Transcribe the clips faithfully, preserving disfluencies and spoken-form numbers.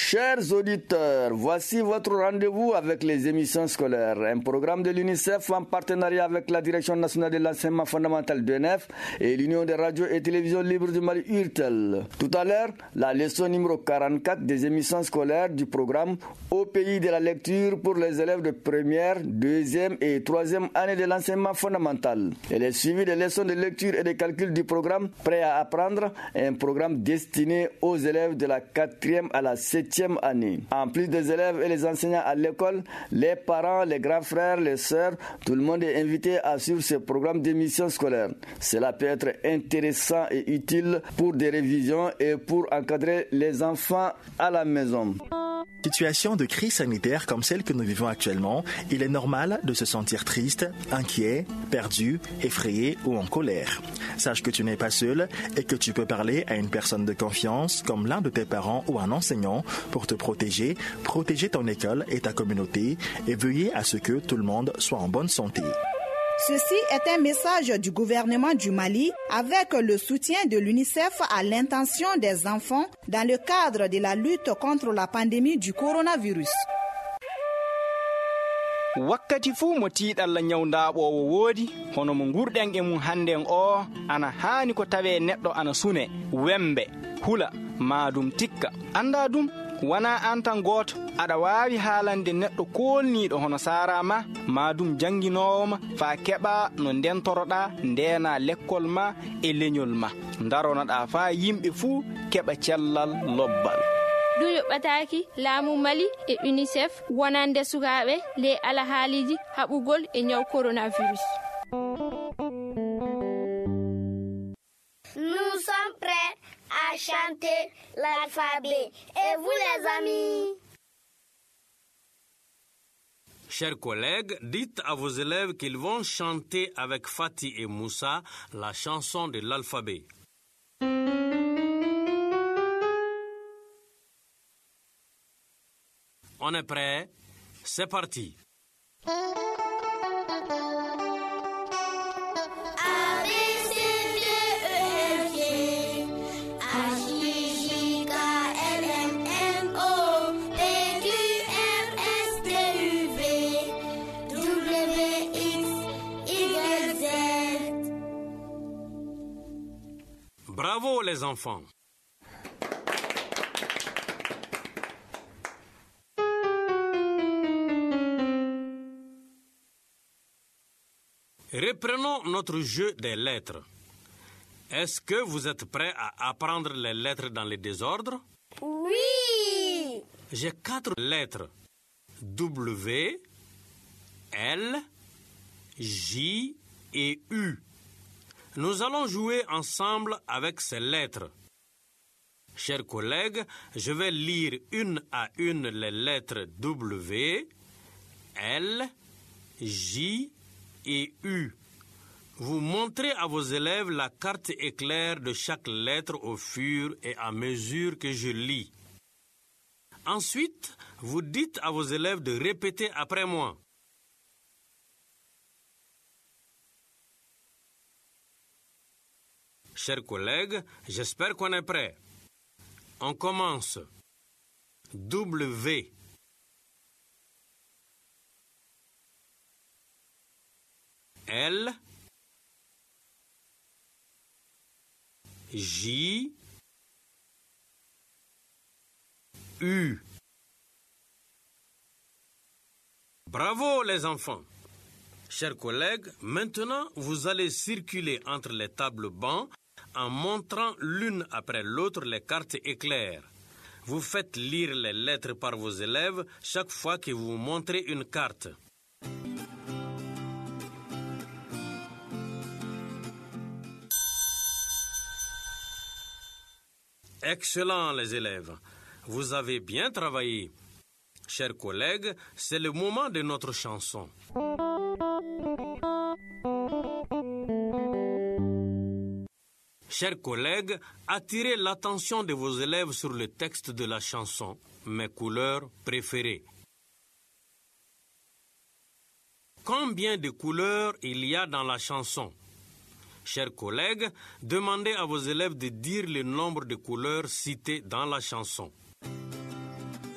Chers auditeurs, voici votre rendez-vous avec les émissions scolaires, un programme de l'UNICEF en partenariat avec la Direction nationale de l'enseignement fondamental de N F et l'Union des radios et télévisions libres du Mali U R T E L. Tout à l'heure, la leçon numéro quarante-quatre des émissions scolaires du programme Au pays de la lecture pour les élèves de première, deuxième et troisième année de l'enseignement fondamental. Elle est suivie des leçons de lecture et de calcul du programme Prêt à apprendre, un programme destiné aux élèves de la quatrième à la septième année. En plus des élèves et les enseignants à l'école, les parents, les grands frères, les sœurs, tout le monde est invité à suivre ce programme d'émission scolaire. Cela peut être intéressant et utile pour des révisions et pour encadrer les enfants à la maison. Situation de crise sanitaire comme celle que nous vivons actuellement, il est normal de se sentir triste, inquiet, perdu, effrayé ou en colère. Sache que tu n'es pas seul et que tu peux parler à une personne de confiance comme l'un de tes parents ou un enseignant pour te protéger, protéger ton école et ta communauté et veiller à ce que tout le monde soit en bonne santé. Ceci est un message du gouvernement du Mali avec le soutien de l'UNICEF à l'intention des enfants dans le cadre de la lutte contre la pandémie du coronavirus. Wakkati fu mo tiiɗalla nyawndaaɓoowo woodi hono mo ngurɗen e mum hannden o ana haani ko tawee neɗɗo ana sune wembe hula maadum tikka anndaa ɗum wana an tan gooto aɗa waawi haalande neɗɗo koolniiɗo hono saara ma maadum jannginoowo ma faa keɓa no ndentoroɗaa ndeena lekkol ma e leñol ma ndaronoɗaa faa yimɓe fuu keɓa cellal lobbal. ɗum yoɓɓataaki laamu Mali e UNICEF wonande sukaaɓe ley alahaaliji haɓugol e ñaw coronavirus. Nous sommes prêts à chanter l'alphabet. Et vous les amis? Chers collègues, dites à vos élèves qu'ils vont chanter avec Fatih et Moussa la chanson de l'alphabet. On est prêt? C'est parti. Bravo les enfants. Reprenons notre jeu des lettres. Est-ce que vous êtes prêts à apprendre les lettres dans le désordre? Oui! J'ai quatre lettres. W, L, J et U. Nous allons jouer ensemble avec ces lettres. Chers collègues, je vais lire une à une les lettres W, L, J et U. Vous montrez à vos élèves la carte éclair de chaque lettre au fur et à mesure que je lis. Ensuite, vous dites à vos élèves de répéter après moi. Chers collègues, j'espère qu'on est prêt. On commence. W. L. J. U. Bravo les enfants. Chers collègues, maintenant vous allez circuler entre les tables bancs en montrant l'une après l'autre les cartes éclairs. Vous faites lire les lettres par vos élèves chaque fois que vous montrez une carte. Excellent les élèves, vous avez bien travaillé. Chers collègues, c'est le moment de notre chanson. Chers collègues, attirez l'attention de vos élèves sur le texte de la chanson, mes couleurs préférées. Combien de couleurs il y a dans la chanson? Chers collègues, demandez à vos élèves de dire le nombre de couleurs citées dans la chanson.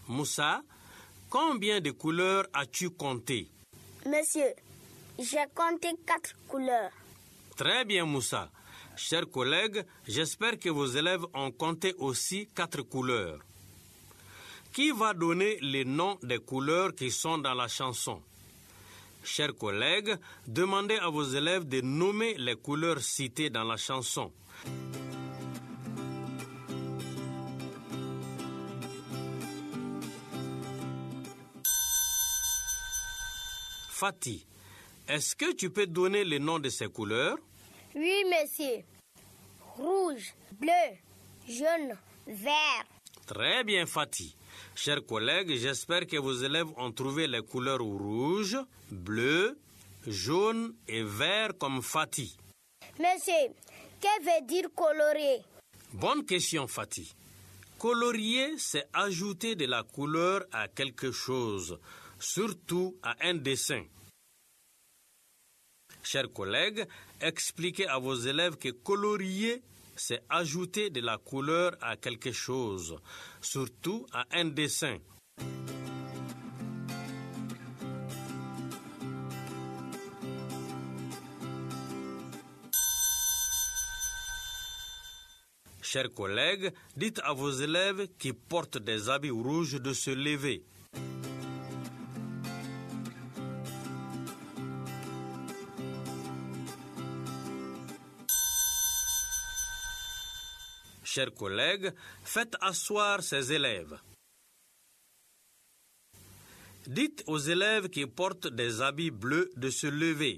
Moussa, combien de couleurs as-tu compté? Monsieur, j'ai compté quatre couleurs. Très bien, Moussa. Chers collègues, j'espère que vos élèves ont compté aussi quatre couleurs. Qui va donner les noms des couleurs qui sont dans la chanson? Chers collègues, demandez à vos élèves de nommer les couleurs citées dans la chanson. Fatih, est-ce que tu peux donner les noms de ces couleurs? Oui, monsieur. Rouge, bleu, jaune, vert. Très bien, Fatih. Chers collègues, j'espère que vos élèves ont trouvé les couleurs rouge, bleu, jaune et vert comme Fatih. Monsieur, que veut dire colorier? Bonne question, Fatih. Colorier, c'est ajouter de la couleur à quelque chose, surtout à un dessin. Chers collègues, expliquez à vos élèves que colorier, c'est ajouter de la couleur à quelque chose, surtout à un dessin. Chers collègues, dites à vos élèves qui portent des habits rouges de se lever. Chers collègues, faites asseoir ces élèves. Dites aux élèves qui portent des habits bleus de se lever.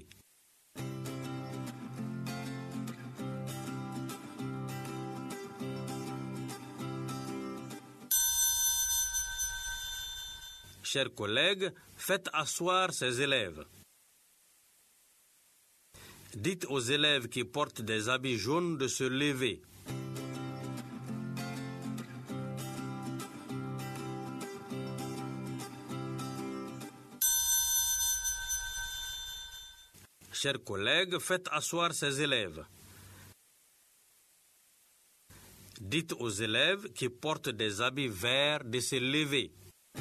Chers collègues, faites asseoir ces élèves. Dites aux élèves qui portent des habits jaunes de se lever. Chers collègues, faites asseoir ces élèves. Dites aux élèves qui portent des habits verts de se lever.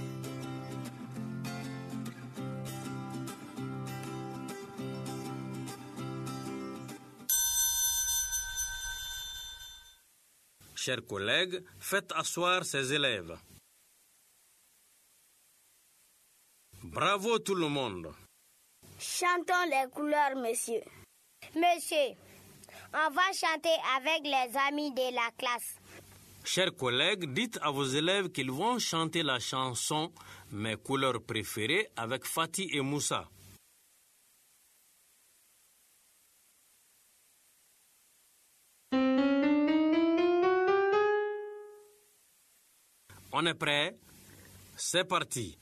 Chers collègues, faites asseoir ces élèves. Bravo tout le monde. Chantons les couleurs, monsieur. Monsieur, on va chanter avec les amis de la classe. Chers collègues, dites à vos élèves qu'ils vont chanter la chanson « Mes couleurs préférées » avec Fatih et Moussa. On est prêt? C'est parti.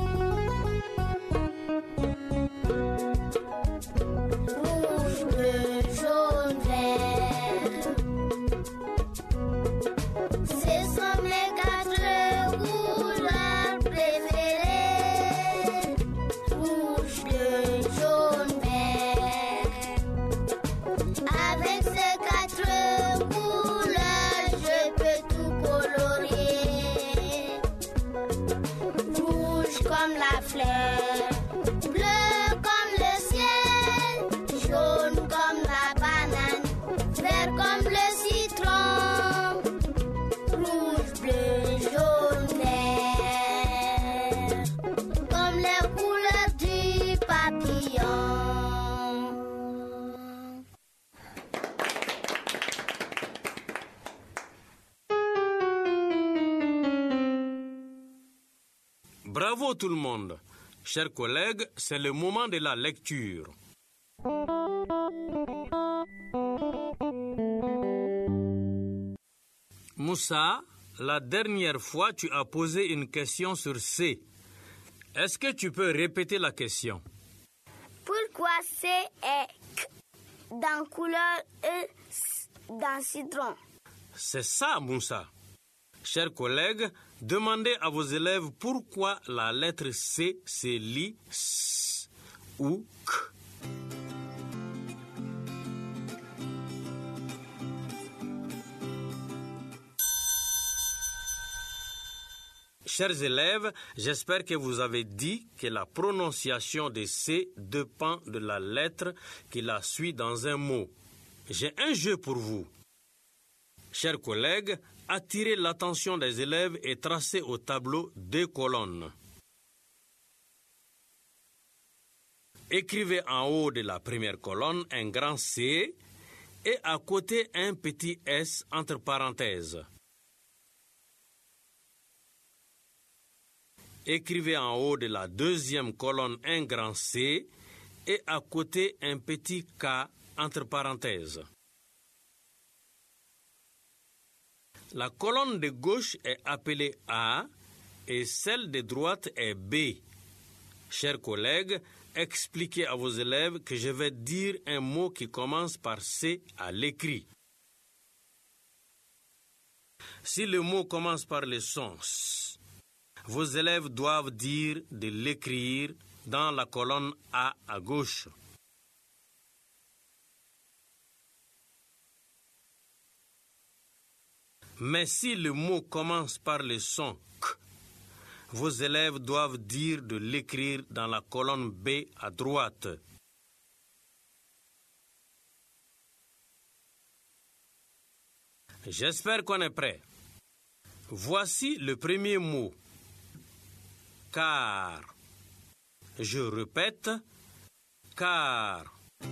Bravo tout le monde. Chers collègues, c'est le moment de la lecture. Moussa, la dernière fois, tu as posé une question sur C. Est-ce que tu peux répéter la question? Pourquoi C est K dans couleur E dans citron? C'est ça, Moussa. Chers collègues, demandez à vos élèves pourquoi la lettre C se lit S ou K. Chers élèves, j'espère que vous avez dit que la prononciation de C dépend de la lettre qui la suit dans un mot. J'ai un jeu pour vous. Chers collègues, attirez l'attention des élèves et tracez au tableau deux colonnes. Écrivez en haut de la première colonne un grand C et à côté un petit S entre parenthèses. Écrivez en haut de la deuxième colonne un grand C et à côté un petit K entre parenthèses. La colonne de gauche est appelée A et celle de droite est B. Chers collègues, expliquez à vos élèves que je vais dire un mot qui commence par C à l'écrit. Si le mot commence par le son S, vos élèves doivent dire de l'écrire dans la colonne A à gauche. Mais si le mot commence par le son K, vos élèves doivent dire de l'écrire dans la colonne B à droite. J'espère qu'on est prêt. Voici le premier mot. Car. Je répète, car.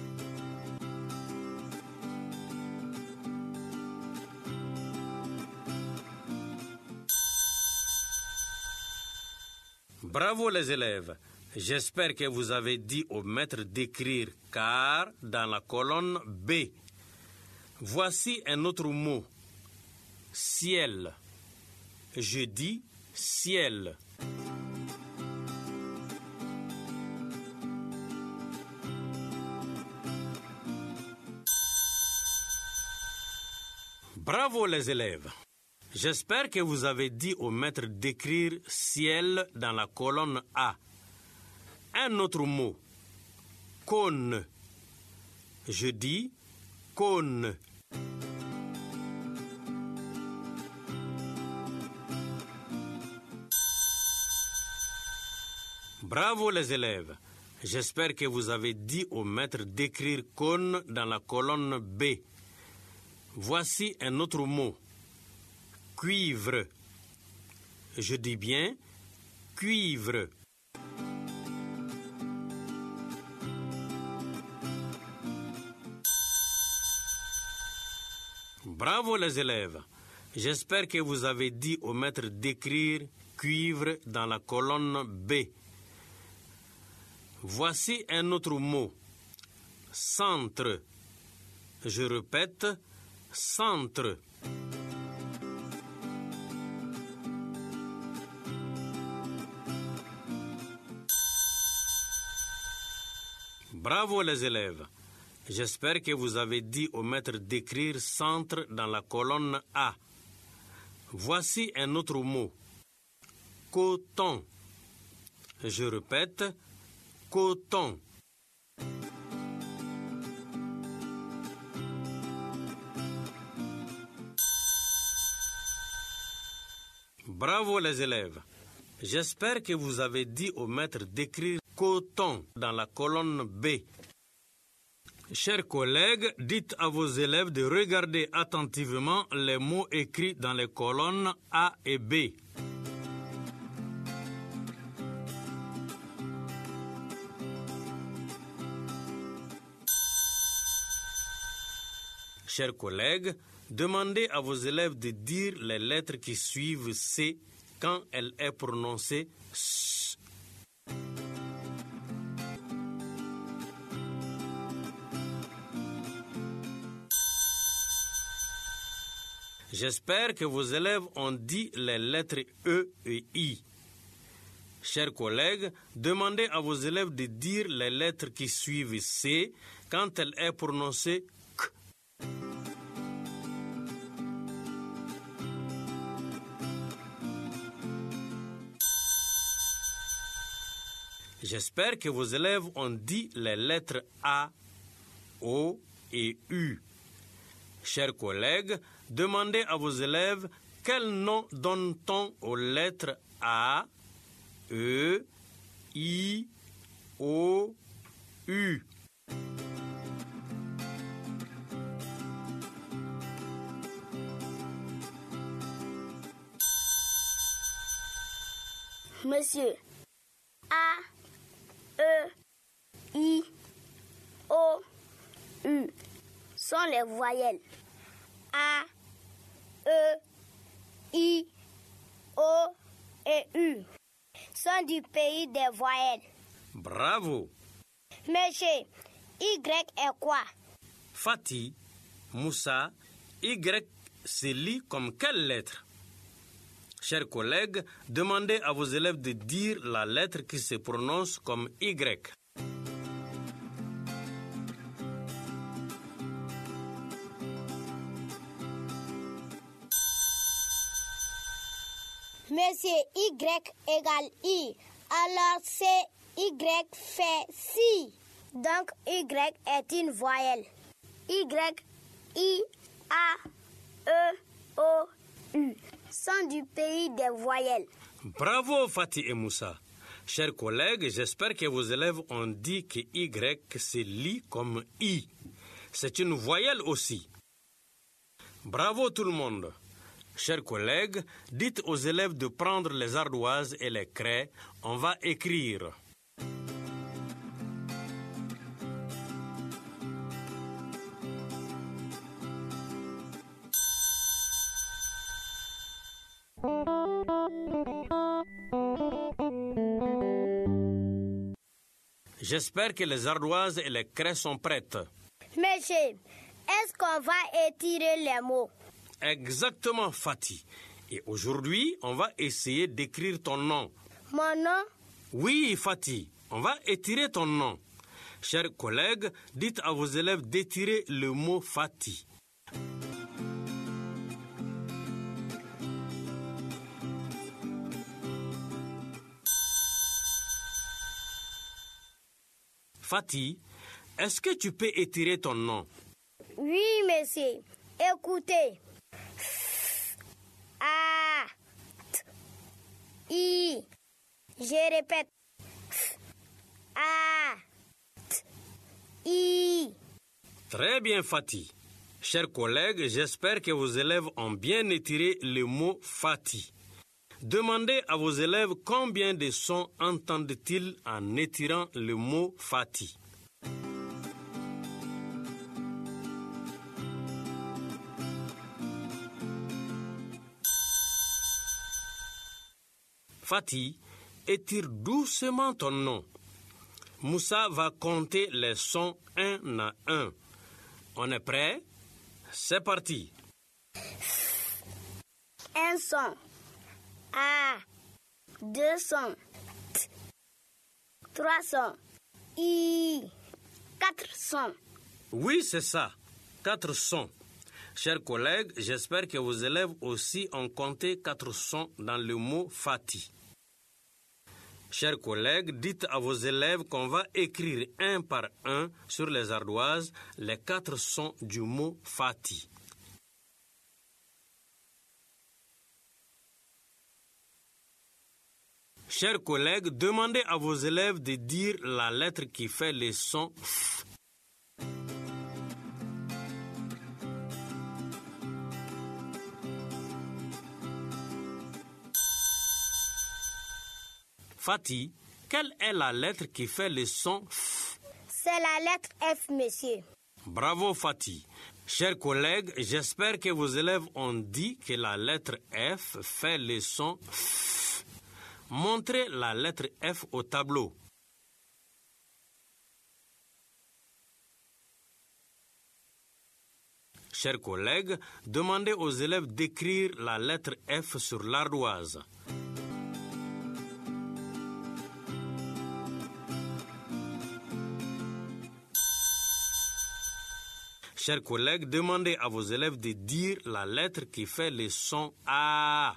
Bravo les élèves. J'espère que vous avez dit au maître d'écrire car dans la colonne B. Voici un autre mot. Ciel. Je dis ciel. Bravo les élèves. J'espère que vous avez dit au maître d'écrire ciel dans la colonne A. Un autre mot. Cône. Je dis cône. Bravo les élèves. J'espère que vous avez dit au maître d'écrire cône dans la colonne B. Voici un autre mot. Cuivre. Je dis bien cuivre. Bravo les élèves. J'espère que vous avez dit au maître d'écrire cuivre dans la colonne B. Voici un autre mot. Centre. Je répète, centre. Bravo les élèves. J'espère que vous avez dit au maître d'écrire centre dans la colonne A. Voici un autre mot. Coton. Je répète, coton. Bravo les élèves. J'espère que vous avez dit au maître d'écrire coton dans la colonne B. Chers collègues, dites à vos élèves de regarder attentivement les mots écrits dans les colonnes A et B. Chers collègues, demandez à vos élèves de dire les lettres qui suivent C quand elle est prononcée S. J'espère que vos élèves ont dit les lettres E et I. Chers collègues, demandez à vos élèves de dire les lettres qui suivent C quand elle est prononcée K. J'espère que vos élèves ont dit les lettres A, O et U. Chers collègues, demandez à vos élèves quel nom donne-t-on aux lettres A, E, I, O, U? Monsieur, A, E, I, O, U sont les voyelles. A, E, I, O et U sont du pays des voyelles. Bravo. Monsieur, Y est quoi? Fatih, Moussa, Y se lit comme quelle lettre? Chers collègues, demandez à vos élèves de dire la lettre qui se prononce comme Y. Monsieur, Y égale I. Alors c'est Y fait si. Donc Y est une voyelle. Y, I, A, E, O, U sont du pays des voyelles. Bravo Fatih et Moussa. Chers collègues, j'espère que vos élèves ont dit que Y se lit comme I. C'est une voyelle aussi. Bravo tout le monde. Chers collègues, dites aux élèves de prendre les ardoises et les craies. On va écrire. J'espère que les ardoises et les craies sont prêtes. Monsieur, est-ce qu'on va étirer les mots? Exactement, Fatih. Et aujourd'hui, on va essayer d'écrire ton nom. Mon nom? Oui, Fatih, on va étirer ton nom. Chers collègues, dites à vos élèves d'étirer le mot Fatih. Fatih, est-ce que tu peux étirer ton nom? Oui, monsieur. Écoutez. A, T, I. Je répète. A, T, I. Très bien, Fatih. Chers collègues, j'espère que vos élèves ont bien étiré le mot Fatih. Demandez à vos élèves combien de sons entendent-ils en étirant le mot Fatih. Fatih, étire doucement ton nom. Moussa va compter les sons un à un. On est prêt? C'est parti. Un son. A. Deux sons. T. Trois sons. I. Quatre sons. Oui, c'est ça. Quatre sons. Chers collègues, j'espère que vos élèves aussi ont compté quatre sons dans le mot Fatih. Chers collègues, dites à vos élèves qu'on va écrire un par un sur les ardoises les quatre sons du mot Fatih. Chers collègues, demandez à vos élèves de dire la lettre qui fait le son F. Fatih, quelle est la lettre qui fait le son F? C'est la lettre F, monsieur. Bravo Fatih. Chers collègues, j'espère que vos élèves ont dit que la lettre F fait le son F. Montrez la lettre F au tableau. Chers collègues, demandez aux élèves d'écrire la lettre F sur l'ardoise. Chers collègues, demandez à vos élèves de dire la lettre qui fait le son A.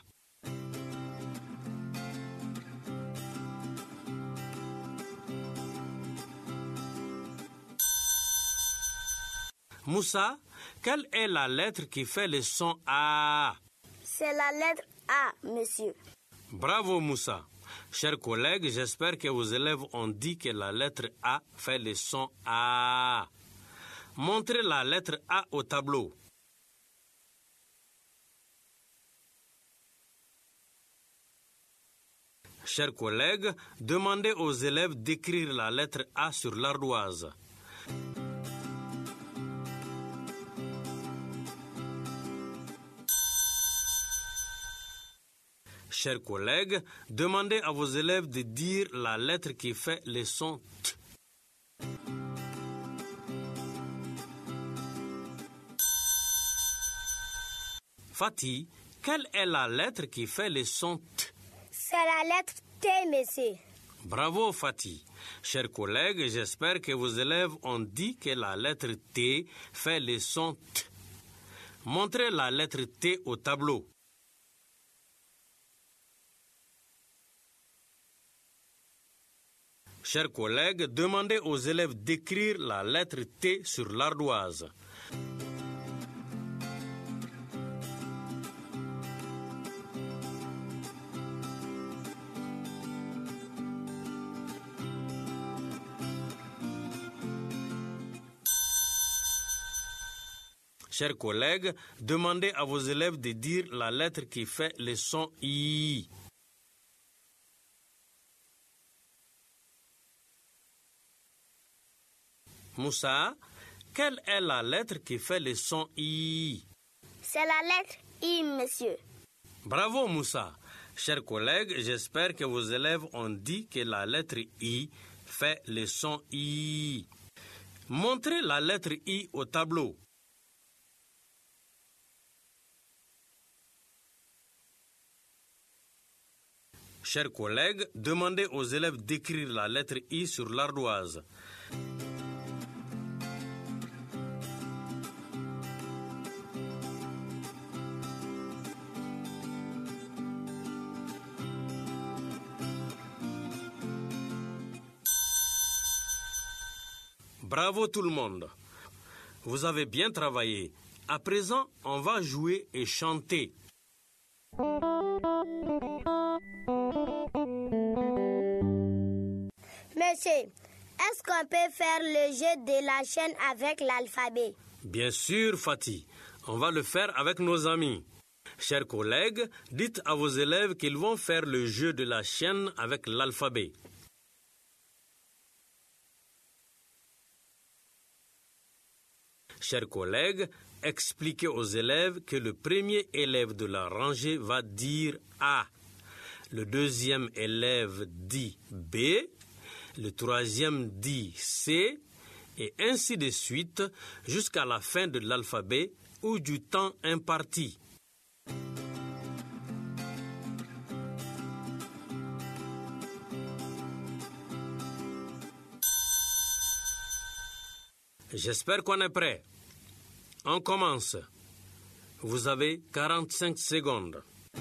Moussa, quelle est la lettre qui fait le son A? C'est la lettre A, monsieur. Bravo Moussa. Chers collègues, j'espère que vos élèves ont dit que la lettre A fait le son A. Montrez la lettre A au tableau. Chers collègues, demandez aux élèves d'écrire la lettre A sur l'ardoise. Chers collègues, demandez à vos élèves de dire la lettre qui fait le son T. Fatih, quelle est la lettre qui fait le son T? C'est la lettre T, monsieur. Bravo Fatih. Chers collègues, j'espère que vos élèves ont dit que la lettre T fait le son T. Montrez la lettre T au tableau. Chers collègues, demandez aux élèves d'écrire la lettre T sur l'ardoise. Chers collègues, demandez à vos élèves de dire la lettre qui fait le son I. Moussa, quelle est la lettre qui fait le son I? C'est la lettre I, monsieur. Bravo Moussa. Chers collègues, j'espère que vos élèves ont dit que la lettre I fait le son I. Montrez la lettre I au tableau. Chers collègues, demandez aux élèves d'écrire la lettre I sur l'ardoise. Bravo tout le monde. Vous avez bien travaillé. À présent, on va jouer et chanter. Monsieur, est-ce qu'on peut faire le jeu de la chaîne avec l'alphabet? Bien sûr, Fatih. On va le faire avec nos amis. Chers collègues, dites à vos élèves qu'ils vont faire le jeu de la chaîne avec l'alphabet. Chers collègues, expliquez aux élèves que le premier élève de la rangée va dire A. Le deuxième élève dit B. Le troisième dit C. Et ainsi de suite jusqu'à la fin de l'alphabet ou du temps imparti. J'espère qu'on est prêt. On commence. Vous avez quarante-cinq secondes.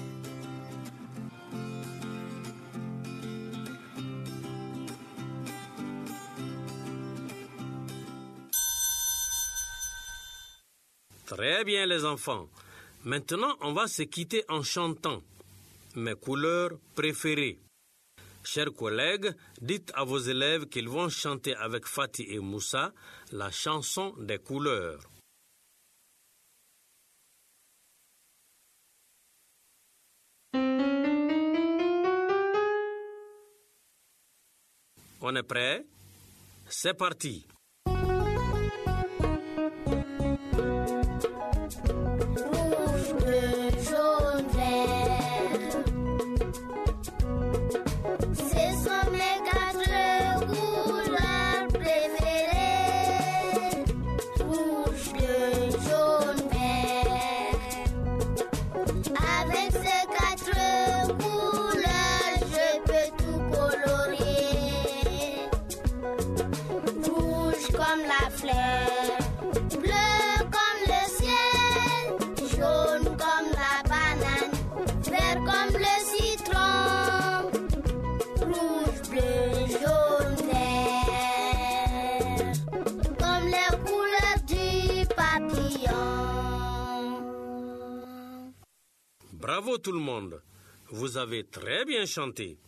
Très bien les enfants. Maintenant, on va se quitter en chantant. Mes couleurs préférées. Chers collègues, dites à vos élèves qu'ils vont chanter avec Fatih et Moussa la chanson des couleurs. On est prêt? C'est parti. Rouge, Bravo tout le monde. Vous avez très bien chanté.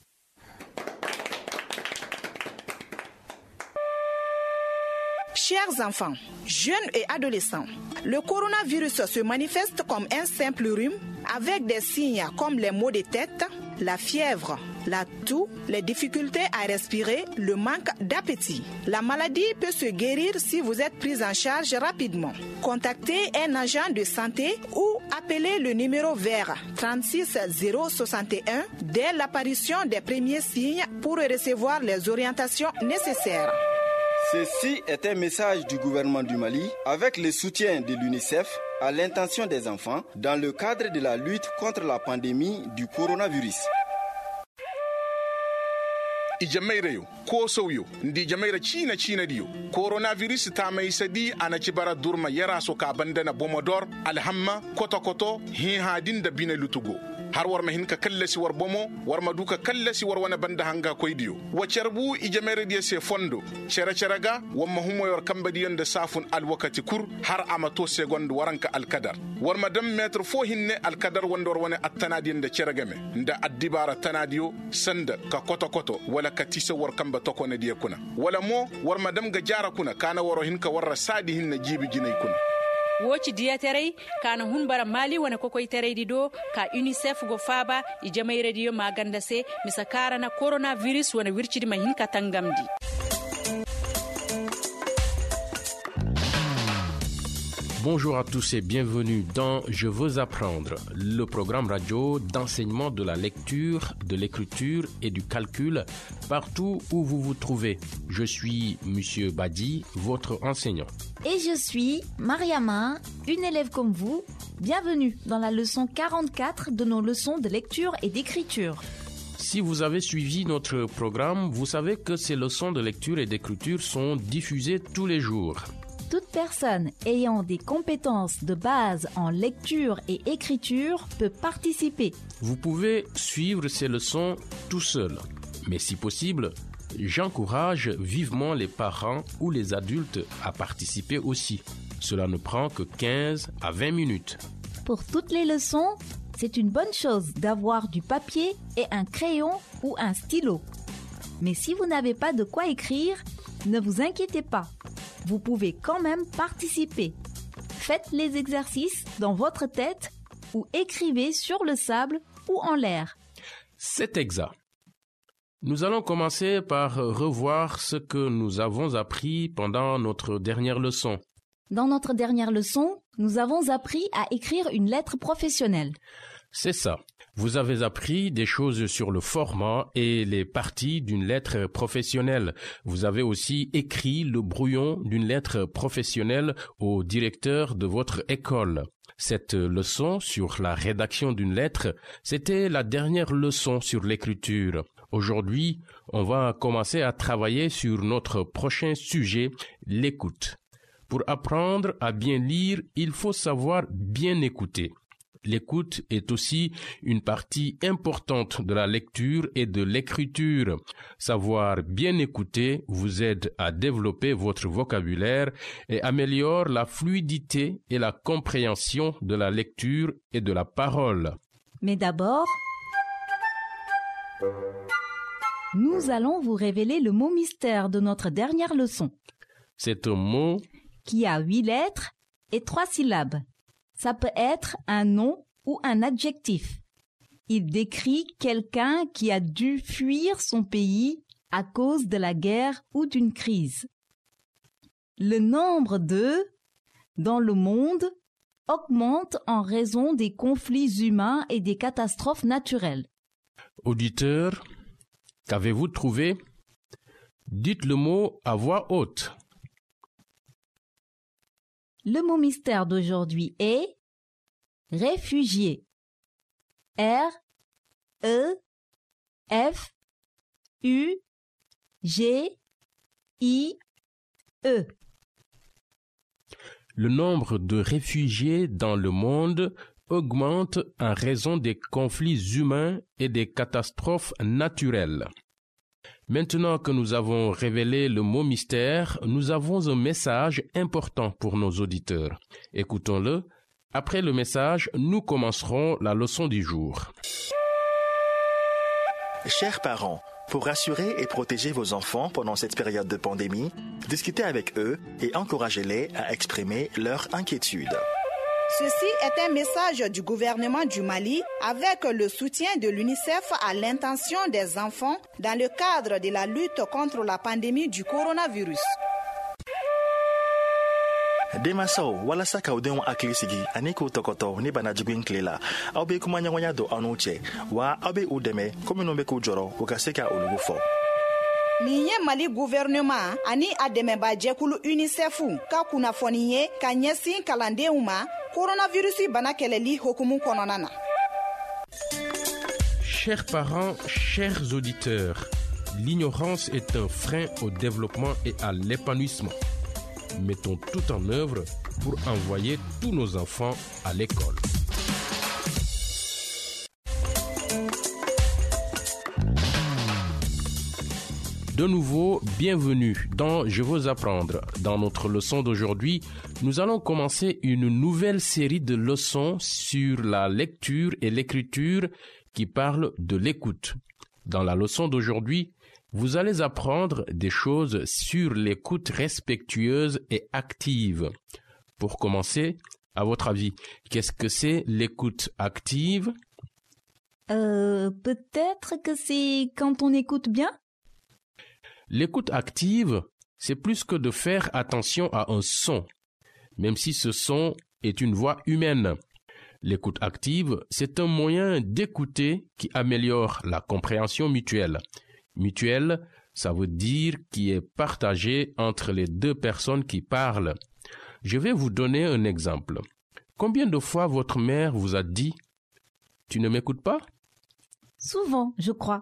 Chers enfants, jeunes et adolescents, le coronavirus se manifeste comme un simple rhume avec des signes comme les maux de tête, la fièvre, la toux, les difficultés à respirer, le manque d'appétit. La maladie peut se guérir si vous êtes pris en charge rapidement. Contactez un agent de santé ou appelez le numéro vert trente-six zéro soixante et un dès l'apparition des premiers signes pour recevoir les orientations nécessaires. Ceci est un message du gouvernement du Mali avec le soutien de l'UNICEF à l'intention des enfants dans le cadre de la lutte contre la pandémie du coronavirus. Ijameira yo ko sauyo ndi jamaira china china diyo coronavirus ta mai sadi ana cibara durma yara so ka bandana bomodor alhamma koto koto hi hadin da bina lutugo har war mahin ka kallasi war bomo war maduka kallasi war wana banda hanga koydiyo wacerbu ijameira diya se fondo cera ceraga wamma humo yor kambadi yonde safun al wakati kur har amato segonde waranka al kadar war madam maître fo hinne al kadar wondor wana attanadi yonde ceragame nda addibara tanadiyo sanda ka koto koto wala katisa war kamba tokone diya kuna wala mo war madam ga jara kuna kana waro hinka warra sadi hinna jibi jinay kuna woci diya terey kana hun bara mali wana kokoy terey dido ka UNICEF go faba i jamay radio maganda se misakara na coronavirus wana wirchidi mahin katangamdi. Bonjour à tous et bienvenue dans Je veux apprendre, le programme radio d'enseignement de la lecture, de l'écriture et du calcul partout où vous vous trouvez. Je suis Monsieur Badi, votre enseignant. Et je suis Mariama, une élève comme vous. Bienvenue dans la leçon quarante-quatre de nos leçons de lecture et d'écriture. Si vous avez suivi notre programme, vous savez que ces leçons de lecture et d'écriture sont diffusées tous les jours. Toute personne ayant des compétences de base en lecture et écriture peut participer. Vous pouvez suivre ces leçons tout seul, mais si possible, j'encourage vivement les parents ou les adultes à participer aussi. Cela ne prend que quinze à vingt minutes. Pour toutes les leçons, c'est une bonne chose d'avoir du papier et un crayon ou un stylo. Mais si vous n'avez pas de quoi écrire, ne vous inquiétez pas. Vous pouvez quand même participer. Faites les exercices dans votre tête ou écrivez sur le sable ou en l'air. C'est exact. Nous allons commencer par revoir ce que nous avons appris pendant notre dernière leçon. Dans notre dernière leçon, nous avons appris à écrire une lettre professionnelle. C'est ça. Vous avez appris des choses sur le format et les parties d'une lettre professionnelle. Vous avez aussi écrit le brouillon d'une lettre professionnelle au directeur de votre école. Cette leçon sur la rédaction d'une lettre, c'était la dernière leçon sur l'écriture. Aujourd'hui, on va commencer à travailler sur notre prochain sujet, l'écoute. Pour apprendre à bien lire, il faut savoir bien écouter. L'écoute est aussi une partie importante de la lecture et de l'écriture. Savoir bien écouter vous aide à développer votre vocabulaire et améliore la fluidité et la compréhension de la lecture et de la parole. Mais d'abord, nous allons vous révéler le mot mystère de notre dernière leçon. C'est un mot qui a huit lettres et trois syllabes. Ça peut être un nom ou un adjectif. Il décrit quelqu'un qui a dû fuir son pays à cause de la guerre ou d'une crise. Le nombre de dans le monde augmente en raison des conflits humains et des catastrophes naturelles. Auditeurs, qu'avez-vous trouvé? Dites le mot à voix haute. Le mot mystère d'aujourd'hui est réfugié. R E F U G I E. Le nombre de réfugiés dans le monde augmente en raison des conflits humains et des catastrophes naturelles. Maintenant que nous avons révélé le mot mystère, nous avons un message important pour nos auditeurs. Écoutons-le Après le message, nous commencerons la leçon du jour. Chers parents, pour rassurer et protéger vos enfants pendant cette période de pandémie, discutez avec eux et encouragez-les à exprimer leurs inquiétudes. Ceci est un message du gouvernement du Mali avec le soutien de l'UNICEF à l'intention des enfants dans le cadre de la lutte contre la pandémie du coronavirus. Demaso walasa ka udon aklisigi aniko tokoto ni bana jigwin klela awbe kuma nyawanya do anuche wa awbe udeme kominombe ku joro ukaseka ulugufo Niye Mali gouvernement ani ademe ba jekulu UNICEF ka kuna foniye ka nyesi kalandeuma coronavirus bana keleli hokumu kononana. Chers parents, chers auditeurs, l'ignorance est un frein au développement et à l'épanouissement. Mettons tout en œuvre pour envoyer tous nos enfants à l'école. De nouveau, bienvenue dans Je veux apprendre. Dans notre leçon d'aujourd'hui, nous allons commencer une nouvelle série de leçons sur la lecture et l'écriture qui parlent de l'écoute. Dans la leçon d'aujourd'hui, vous allez apprendre des choses sur l'écoute respectueuse et active. Pour commencer, à votre avis, qu'est-ce que c'est l'écoute active? Euh, peut-être que c'est quand on écoute bien? L'écoute active, c'est plus que de faire attention à un son, même si ce son est une voix humaine. L'écoute active, c'est un moyen d'écouter qui améliore la compréhension mutuelle. Mutuelle, ça veut dire qui est partagé entre les deux personnes qui parlent. Je vais vous donner un exemple. Combien de fois votre mère vous a dit « Tu ne m'écoutes pas » ? Souvent, je crois.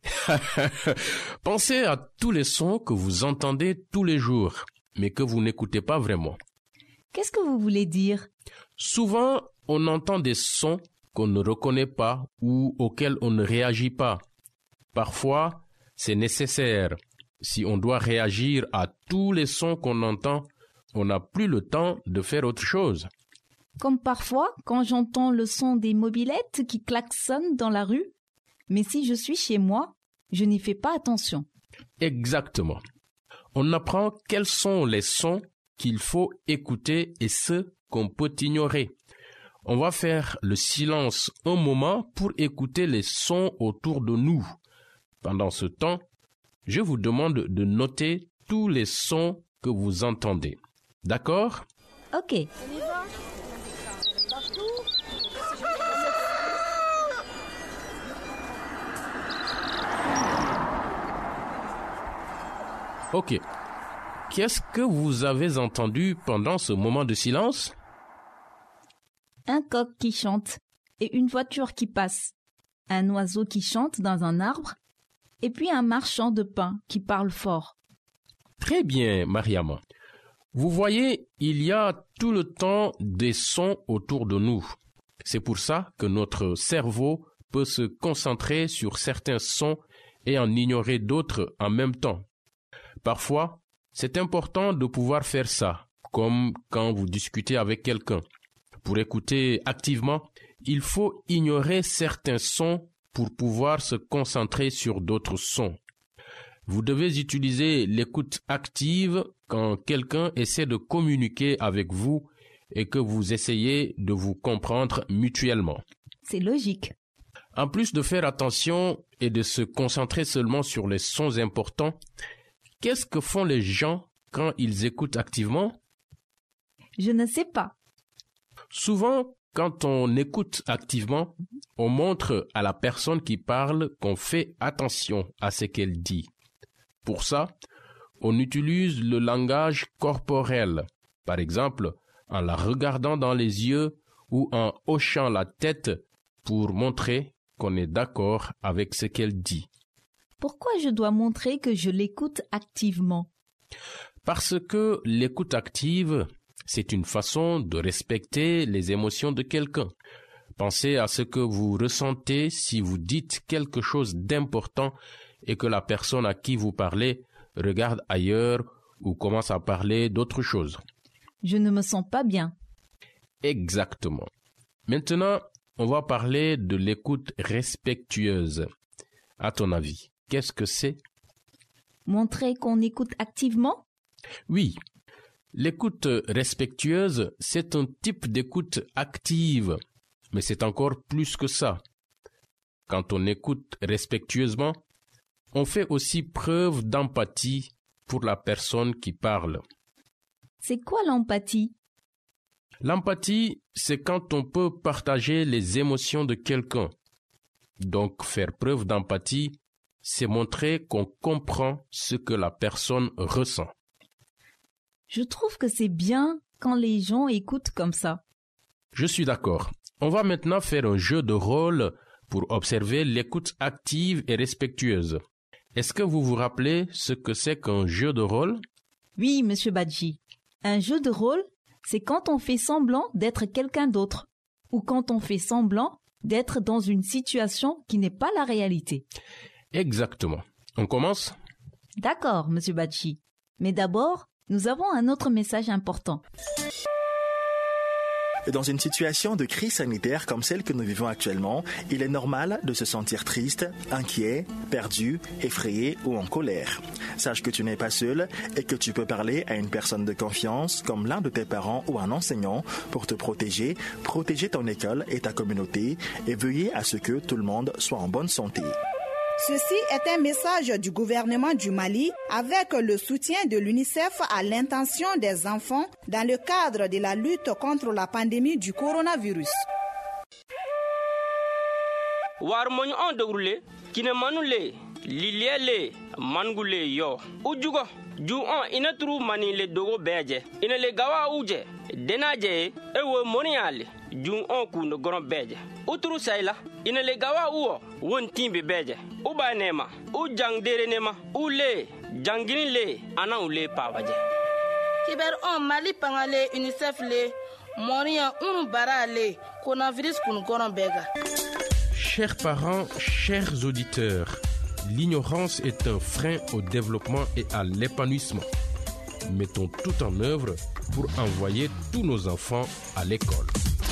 Pensez à tous les sons que vous entendez tous les jours, mais que vous n'écoutez pas vraiment. Qu'est-ce que vous voulez dire? Souvent, on entend des sons qu'on ne reconnaît pas ou auxquels on ne réagit pas. Parfois, c'est nécessaire. Si on doit réagir à tous les sons qu'on entend, on n'a plus le temps de faire autre chose. Comme parfois, quand j'entends le son des mobylettes qui klaxonnent dans la rue. Mais si je suis chez moi, je n'y fais pas attention. Exactement. On apprend quels sont les sons qu'il faut écouter et ceux qu'on peut ignorer. On va faire le silence un moment pour écouter les sons autour de nous. Pendant ce temps, je vous demande de noter tous les sons que vous entendez. D'accord? Ok. Ok. Qu'est-ce que vous avez entendu pendant ce moment de silence? Un coq qui chante et une voiture qui passe. Un oiseau qui chante dans un arbre. Et puis un marchand de pain qui parle fort. Très bien, Mariama. Vous voyez, il y a tout le temps des sons autour de nous. C'est pour ça que notre cerveau peut se concentrer sur certains sons et en ignorer d'autres en même temps. Parfois, c'est important de pouvoir faire ça, comme quand vous discutez avec quelqu'un. Pour écouter activement, il faut ignorer certains sons pour pouvoir se concentrer sur d'autres sons. Vous devez utiliser l'écoute active quand quelqu'un essaie de communiquer avec vous et que vous essayez de vous comprendre mutuellement. C'est logique. En plus de faire attention et de se concentrer seulement sur les sons importants, qu'est-ce que font les gens quand ils écoutent activement? Je ne sais pas. Souvent, quand on écoute activement, on montre à la personne qui parle qu'on fait attention à ce qu'elle dit. Pour ça, on utilise le langage corporel, par exemple en la regardant dans les yeux ou en hochant la tête pour montrer qu'on est d'accord avec ce qu'elle dit. Pourquoi je dois montrer que je l'écoute activement? Parce que l'écoute active, c'est une façon de respecter les émotions de quelqu'un. Pensez à ce que vous ressentez si vous dites quelque chose d'important et que la personne à qui vous parlez regarde ailleurs ou commence à parler d'autre chose. Je ne me sens pas bien. Exactement. Maintenant, on va parler de l'écoute respectueuse. À ton avis, qu'est-ce que c'est? Montrer qu'on écoute activement? Oui. L'écoute respectueuse, c'est un type d'écoute active, mais c'est encore plus que ça. Quand on écoute respectueusement, on fait aussi preuve d'empathie pour la personne qui parle. C'est quoi l'empathie? L'empathie, c'est quand on peut partager les émotions de quelqu'un. Donc, faire preuve d'empathie, c'est montrer qu'on comprend ce que la personne ressent. Je trouve que c'est bien quand les gens écoutent comme ça. Je suis d'accord. On va maintenant faire un jeu de rôle pour observer l'écoute active et respectueuse. Est-ce que vous vous rappelez ce que c'est qu'un jeu de rôle? Oui, Monsieur Badji. Un jeu de rôle, c'est quand on fait semblant d'être quelqu'un d'autre ou quand on fait semblant d'être dans une situation qui n'est pas la réalité. Exactement. On commence? D'accord, Monsieur Badji. Mais d'abord, nous avons un autre message important. Dans une situation de crise sanitaire comme celle que nous vivons actuellement, il est normal de se sentir triste, inquiet, perdu, effrayé ou en colère. Sache que tu n'es pas seul et que tu peux parler à une personne de confiance comme l'un de tes parents ou un enseignant pour te protéger, protéger ton école et ta communauté et veiller à ce que tout le monde soit en bonne santé. Ceci est un message du gouvernement du Mali avec le soutien de l'UNICEF à l'intention des enfants dans le cadre de la lutte contre la pandémie du coronavirus. Warmoñ on dogrule kine manule liliele mangule yo ujugo ju on inatru mani le dogo beje ina le gawa uje denaje ewo moniale ju on ku no goron beje utru sayla ina le gawa uo won timbe beje uba nema u jang dere nema u le jangini le ana u le pawaje kiber on Mali pangale UNICEF le moria un barale coronavirus kun goron bega. Chers parents, chers auditeurs, l'ignorance est un frein au développement et à l'épanouissement. Mettons tout en œuvre pour envoyer tous nos enfants à l'école.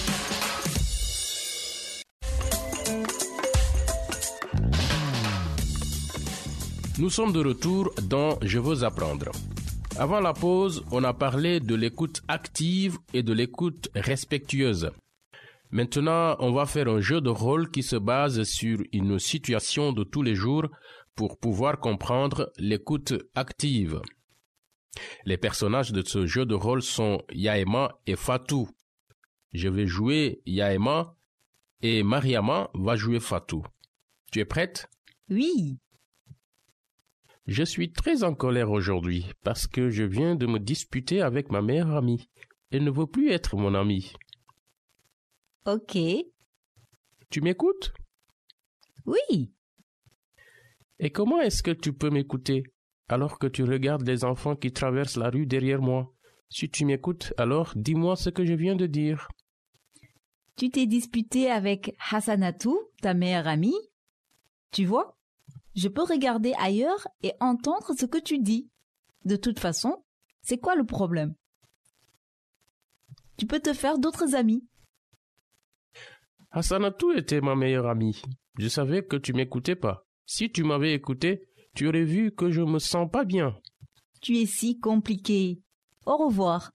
Nous sommes de retour dans Je veux apprendre. Avant la pause, on a parlé de l'écoute active et de l'écoute respectueuse. Maintenant, on va faire un jeu de rôle qui se base sur une situation de tous les jours pour pouvoir comprendre l'écoute active. Les personnages de ce jeu de rôle sont Yaema et Fatou. Je vais jouer Yaema et Mariama va jouer Fatou. Tu es prête? Oui. Je suis très en colère aujourd'hui parce que je viens de me disputer avec ma meilleure amie. Elle ne veut plus être mon amie. Ok. Tu m'écoutes? Oui. Et comment est-ce que tu peux m'écouter alors que tu regardes les enfants qui traversent la rue derrière moi? Si tu m'écoutes, alors dis-moi ce que je viens de dire. Tu t'es disputé avec Hassanatou, ta meilleure amie? Tu vois, je peux regarder ailleurs et entendre ce que tu dis. De toute façon, c'est quoi le problème? Tu peux te faire d'autres amis. Hassanatou était ma meilleure amie. Je savais que tu m'écoutais pas. Si tu m'avais écouté, tu aurais vu que je me sens pas bien. Tu es si compliqué. Au revoir.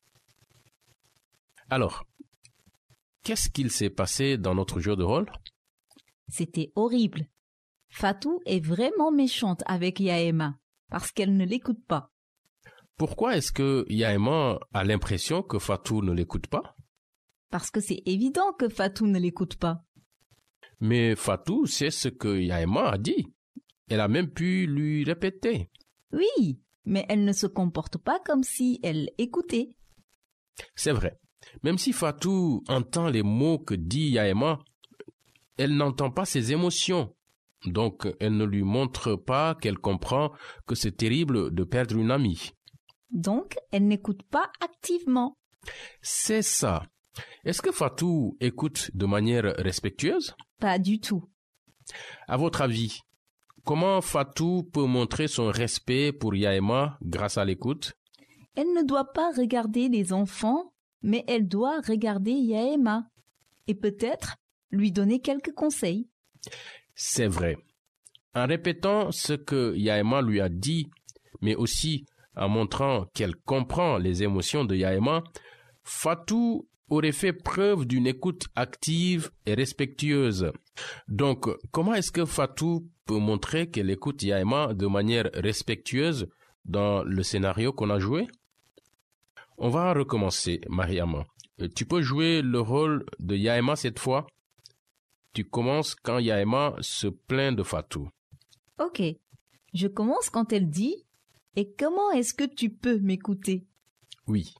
Alors, qu'est-ce qu'il s'est passé dans notre jeu de rôle? C'était horrible. Fatou est vraiment méchante avec Yaema parce qu'elle ne l'écoute pas. Pourquoi est-ce que Yaema a l'impression que Fatou ne l'écoute pas? Parce que c'est évident que Fatou ne l'écoute pas. Mais Fatou sait ce que Yaema a dit. Elle a même pu lui répéter. Oui, mais elle ne se comporte pas comme si elle écoutait. C'est vrai. Même si Fatou entend les mots que dit Yaema, elle n'entend pas ses émotions. Donc, elle ne lui montre pas qu'elle comprend que c'est terrible de perdre une amie. Donc, elle n'écoute pas activement. C'est ça. Est-ce que Fatou écoute de manière respectueuse? Pas du tout. À votre avis, comment Fatou peut montrer son respect pour Yaema grâce à l'écoute? Elle ne doit pas regarder les enfants mais elle doit regarder Yaema et peut-être lui donner quelques conseils. C'est vrai. En répétant ce que Yaema lui a dit, mais aussi en montrant qu'elle comprend les émotions de Yaema, Fatou aurait fait preuve d'une écoute active et respectueuse. Donc, comment est-ce que Fatou peut montrer qu'elle écoute Yaema de manière respectueuse dans le scénario qu'on a joué? On va recommencer, Mariama. Tu peux jouer le rôle de Yaema cette fois? Tu commences quand Yaema se plaint de Fatou. Ok, je commence quand elle dit « Et comment est-ce que tu peux m'écouter ?» Oui.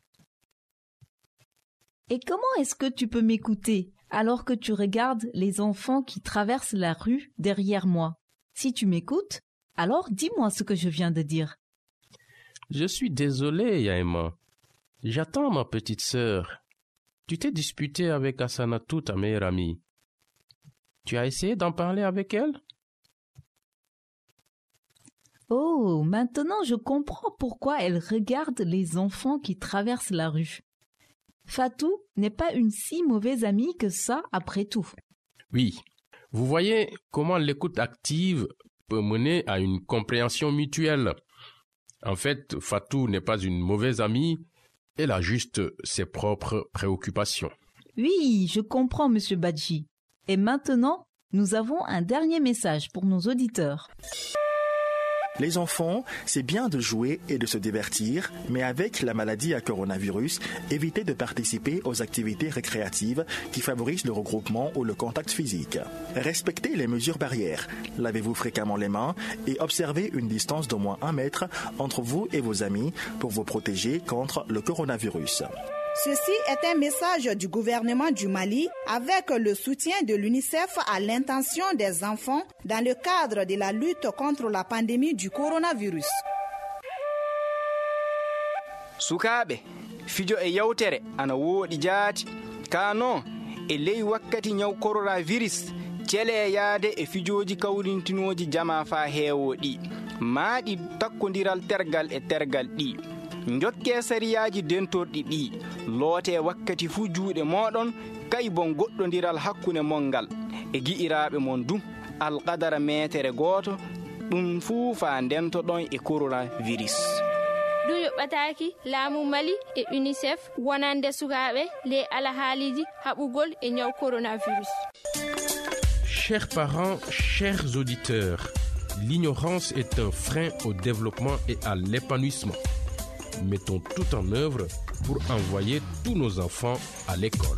Et comment est-ce que tu peux m'écouter alors que tu regardes les enfants qui traversent la rue derrière moi? Si tu m'écoutes, alors dis-moi ce que je viens de dire. Je suis désolé, Yaema. J'attends ma petite sœur. Tu t'es disputé avec Asanatou, ta meilleure amie. Tu as essayé d'en parler avec elle? Oh, maintenant je comprends pourquoi elle regarde les enfants qui traversent la rue. Fatou n'est pas une si mauvaise amie que ça, après tout. Oui, vous voyez comment l'écoute active peut mener à une compréhension mutuelle. En fait, Fatou n'est pas une mauvaise amie, elle a juste ses propres préoccupations. Oui, je comprends, Monsieur Badji. Et maintenant, nous avons un dernier message pour nos auditeurs. Les enfants, c'est bien de jouer et de se divertir, mais avec la maladie à coronavirus, évitez de participer aux activités récréatives qui favorisent le regroupement ou le contact physique. Respectez les mesures barrières, lavez-vous fréquemment les mains et observez une distance d'au moins un mètre entre vous et vos amis pour vous protéger contre le coronavirus. Ceci est un message du gouvernement du Mali avec le soutien de l'UNICEF à l'intention des enfants dans le cadre de la lutte contre la pandémie du coronavirus. Sukaɓe, fijo e yawtere ana wooɗi jaati. Kano e ley wakkati ñaw coronavirus cele yaade e fijoji kawrintinoji jama fa heewo ɗi. Maaɗi takkodiral tergal e tergal ɗi. Jokke sariyaji dentorɗi ɗi loote wakkati fu juuɗe moɗon kay bon goɗɗodiral hakkunde mongal e gi'iraɓe mon dum alqadara metere goto ɗum fuu fa dentoɗon e coronavirus. ɗum yoɓɓataki laamu Mali e UNICEF wonande sukaɓe le alahaaliji haɓugol e ñaw coronavirus. Chers parents, chers auditeurs, l'ignorance est un frein au développement et à l'épanouissement. Mettons tout en œuvre pour envoyer tous nos enfants à l'école.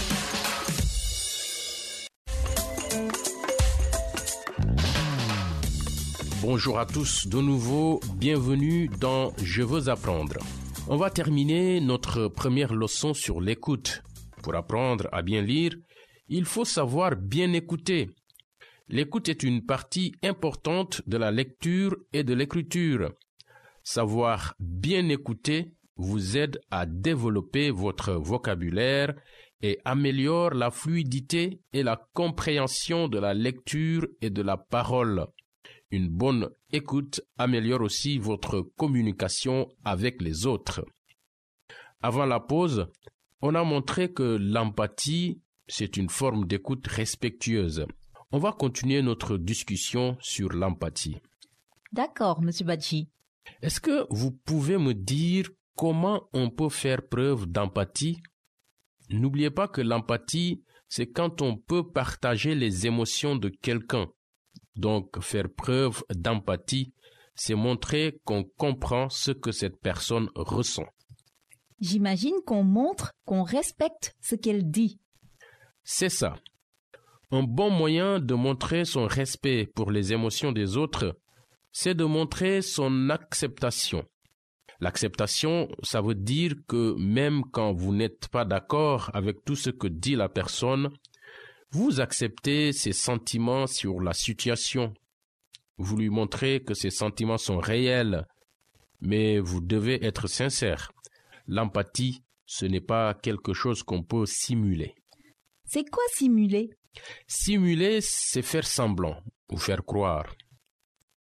Bonjour à tous de nouveau, bienvenue dans Je veux apprendre. On va terminer notre première leçon sur l'écoute. Pour apprendre à bien lire, il faut savoir bien écouter. L'écoute est une partie importante de la lecture et de l'écriture. Savoir bien écouter vous aide à développer votre vocabulaire et améliore la fluidité et la compréhension de la lecture et de la parole. Une bonne écoute améliore aussi votre communication avec les autres. Avant la pause, on a montré que l'empathie, c'est une forme d'écoute respectueuse. On va continuer notre discussion sur l'empathie. D'accord, Monsieur Badji. Est-ce que vous pouvez me dire comment on peut faire preuve d'empathie? N'oubliez pas que l'empathie, c'est quand on peut partager les émotions de quelqu'un. Donc, faire preuve d'empathie, c'est montrer qu'on comprend ce que cette personne ressent. J'imagine qu'on montre qu'on respecte ce qu'elle dit. C'est ça. Un bon moyen de montrer son respect pour les émotions des autres, c'est de montrer son acceptation. L'acceptation, ça veut dire que même quand vous n'êtes pas d'accord avec tout ce que dit la personne, vous acceptez ses sentiments sur la situation. Vous lui montrez que ses sentiments sont réels, mais vous devez être sincère. L'empathie, ce n'est pas quelque chose qu'on peut simuler. C'est quoi simuler? Simuler, c'est faire semblant ou faire croire.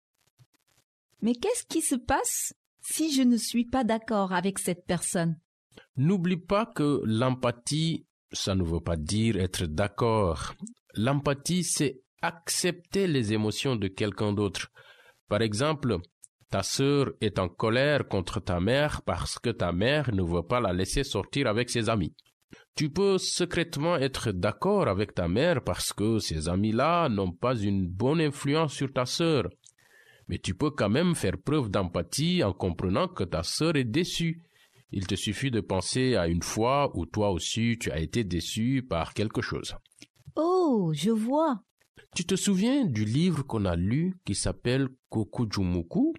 Mais qu'est-ce qui se passe si je ne suis pas d'accord avec cette personne? N'oublie pas que l'empathie, ça ne veut pas dire être d'accord. L'empathie, c'est accepter les émotions de quelqu'un d'autre. Par exemple, ta sœur est en colère contre ta mère parce que ta mère ne veut pas la laisser sortir avec ses amis. Tu peux secrètement être d'accord avec ta mère parce que ces amis-là n'ont pas une bonne influence sur ta sœur. Mais tu peux quand même faire preuve d'empathie en comprenant que ta sœur est déçue. Il te suffit de penser à une fois où toi aussi tu as été déçu par quelque chose. Oh, je vois. Tu te souviens du livre qu'on a lu qui s'appelle Kokujumuku?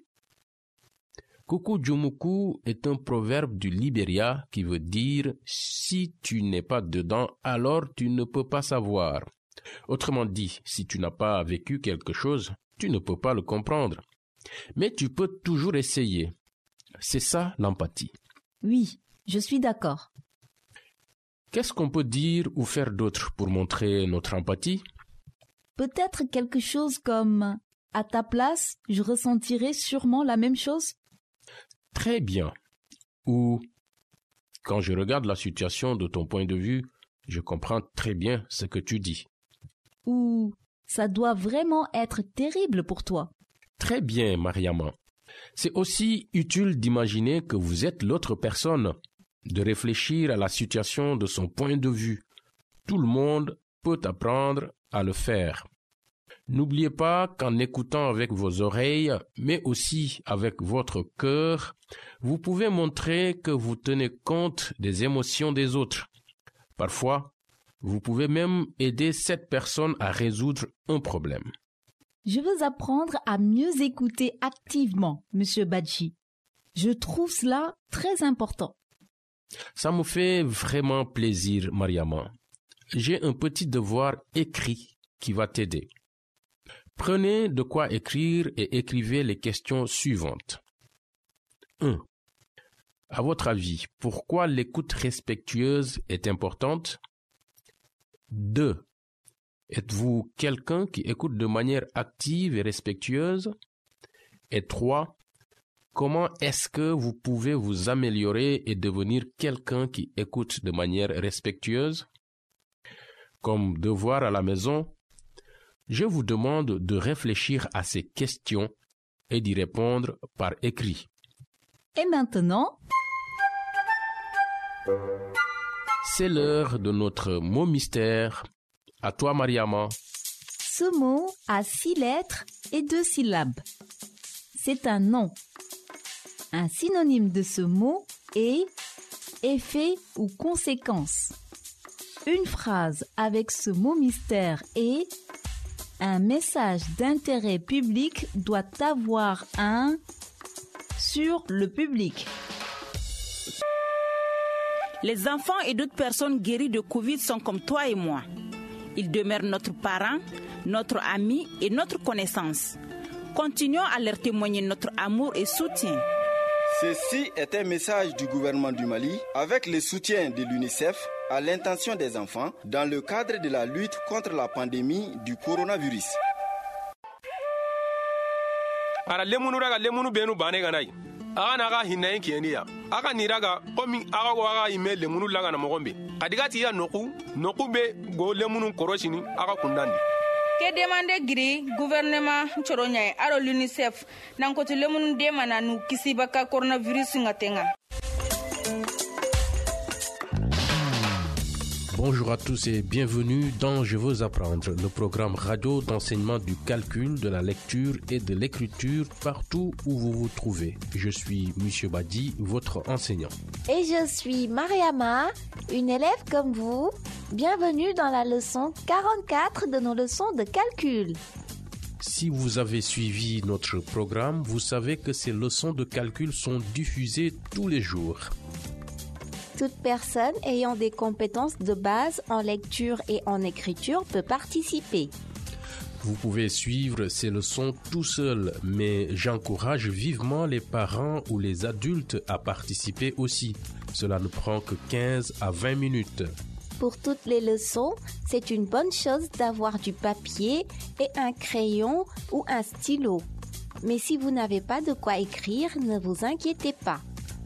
Kokujumuku est un proverbe du Libéria qui veut dire « si tu n'es pas dedans, alors tu ne peux pas savoir ». Autrement dit, si tu n'as pas vécu quelque chose, tu ne peux pas le comprendre. Mais tu peux toujours essayer. C'est ça l'empathie. Oui, je suis d'accord. Qu'est-ce qu'on peut dire ou faire d'autre pour montrer notre empathie? Peut-être quelque chose comme « à ta place, je ressentirais sûrement la même chose ». Très bien. Ou « quand je regarde la situation de ton point de vue, je comprends très bien ce que tu dis ». Ou « ça doit vraiment être terrible pour toi ». Très bien, Mariama. C'est aussi utile d'imaginer que vous êtes l'autre personne, de réfléchir à la situation de son point de vue. Tout le monde peut apprendre à le faire. N'oubliez pas qu'en écoutant avec vos oreilles, mais aussi avec votre cœur, vous pouvez montrer que vous tenez compte des émotions des autres. Parfois, vous pouvez même aider cette personne à résoudre un problème. Je veux apprendre à mieux écouter activement, Monsieur Badji. Je trouve cela très important. Ça me fait vraiment plaisir, Mariama. J'ai un petit devoir écrit qui va t'aider. Prenez de quoi écrire et écrivez les questions suivantes. un. À votre avis, pourquoi l'écoute respectueuse est importante? deux. Êtes-vous quelqu'un qui écoute de manière active et respectueuse? Et trois. Comment est-ce que vous pouvez vous améliorer et devenir quelqu'un qui écoute de manière respectueuse? Comme devoir à la maison, je vous demande de réfléchir à ces questions et d'y répondre par écrit. Et maintenant, c'est l'heure de notre mot mystère. À toi, Mariama. Ce mot a six lettres et deux syllabes. C'est un nom. Un synonyme de ce mot est effet ou conséquence. Une phrase avec ce mot mystère est un message d'intérêt public doit avoir un sur le public. Les enfants et d'autres personnes guéries de Covid sont comme toi et moi. Ils demeurent notre parent, notre ami et notre connaissance. Continuons à leur témoigner notre amour et soutien. Ceci est un message du gouvernement du Mali avec le soutien de l'UNICEF à l'intention des enfants dans le cadre de la lutte contre la pandémie du coronavirus. Ara lemunu raga lemunu benu bane ganai. Aga naga hinai kienia. Aga niraga komi aga waga ime lemunu laga na mogombe. Kadigati ya noku noku be go lemunu koroshini aga kundandi. Ke demande giri gouvernement choronya aro l'UNICEF nan ko lemunu de mananu kisibaka coronavirus ngatenga. Bonjour à tous et bienvenue dans Je veux apprendre, le programme radio d'enseignement du calcul, de la lecture et de l'écriture partout où vous vous trouvez. Je suis Monsieur Badi, votre enseignant. Et je suis Mariama, une élève comme vous. Bienvenue dans la leçon quarante-quatre de nos leçons de calcul. Si vous avez suivi notre programme, vous savez que ces leçons de calcul sont diffusées tous les jours. Toute personne ayant des compétences de base en lecture et en écriture peut participer. Vous pouvez suivre ces leçons tout seul, mais j'encourage vivement les parents ou les adultes à participer aussi. Cela ne prend que quinze à vingt minutes. Pour toutes les leçons, c'est une bonne chose d'avoir du papier et un crayon ou un stylo. Mais si vous n'avez pas de quoi écrire, ne vous inquiétez pas.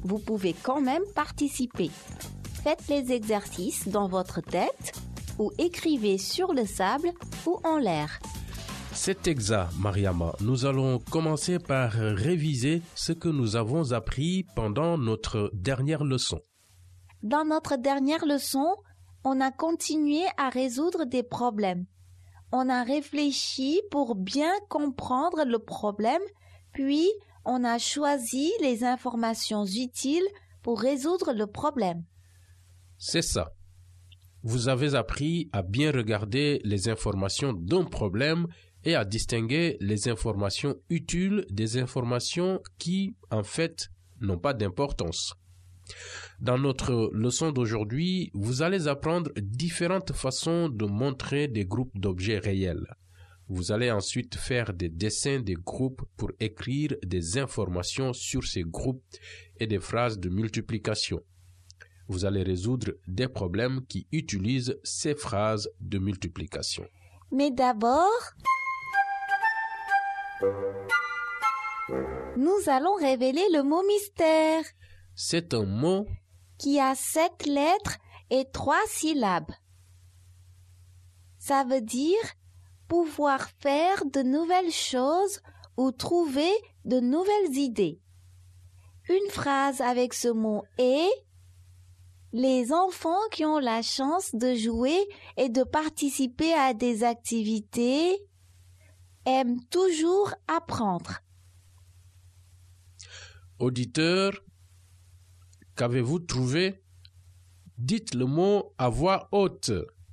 vous pouvez quand même participer. Faites les exercices dans votre tête ou écrivez sur le sable ou en l'air. C'est exact, Mariama. Nous allons commencer par réviser ce que nous avons appris pendant notre dernière leçon. Dans notre dernière leçon, on a continué à résoudre des problèmes. On a réfléchi pour bien comprendre le problème, puis on a choisi les informations utiles pour résoudre le problème. C'est ça. Vous avez appris à bien regarder les informations d'un problème et à distinguer les informations utiles des informations qui, en fait, n'ont pas d'importance. Dans notre leçon d'aujourd'hui, vous allez apprendre différentes façons de montrer des groupes d'objets réels. Vous allez ensuite faire des dessins des groupes pour écrire des informations sur ces groupes et des phrases de multiplication. Vous allez résoudre des problèmes qui utilisent ces phrases de multiplication. Mais d'abord, nous allons révéler le mot mystère. C'est un mot qui a sept lettres et trois syllabes. Ça veut dire pouvoir faire de nouvelles choses ou trouver de nouvelles idées. Une phrase avec ce mot est: les enfants qui ont la chance de jouer et de participer à des activités aiment toujours apprendre. Auditeur, qu'avez-vous trouvé? Dites le mot à voix haute.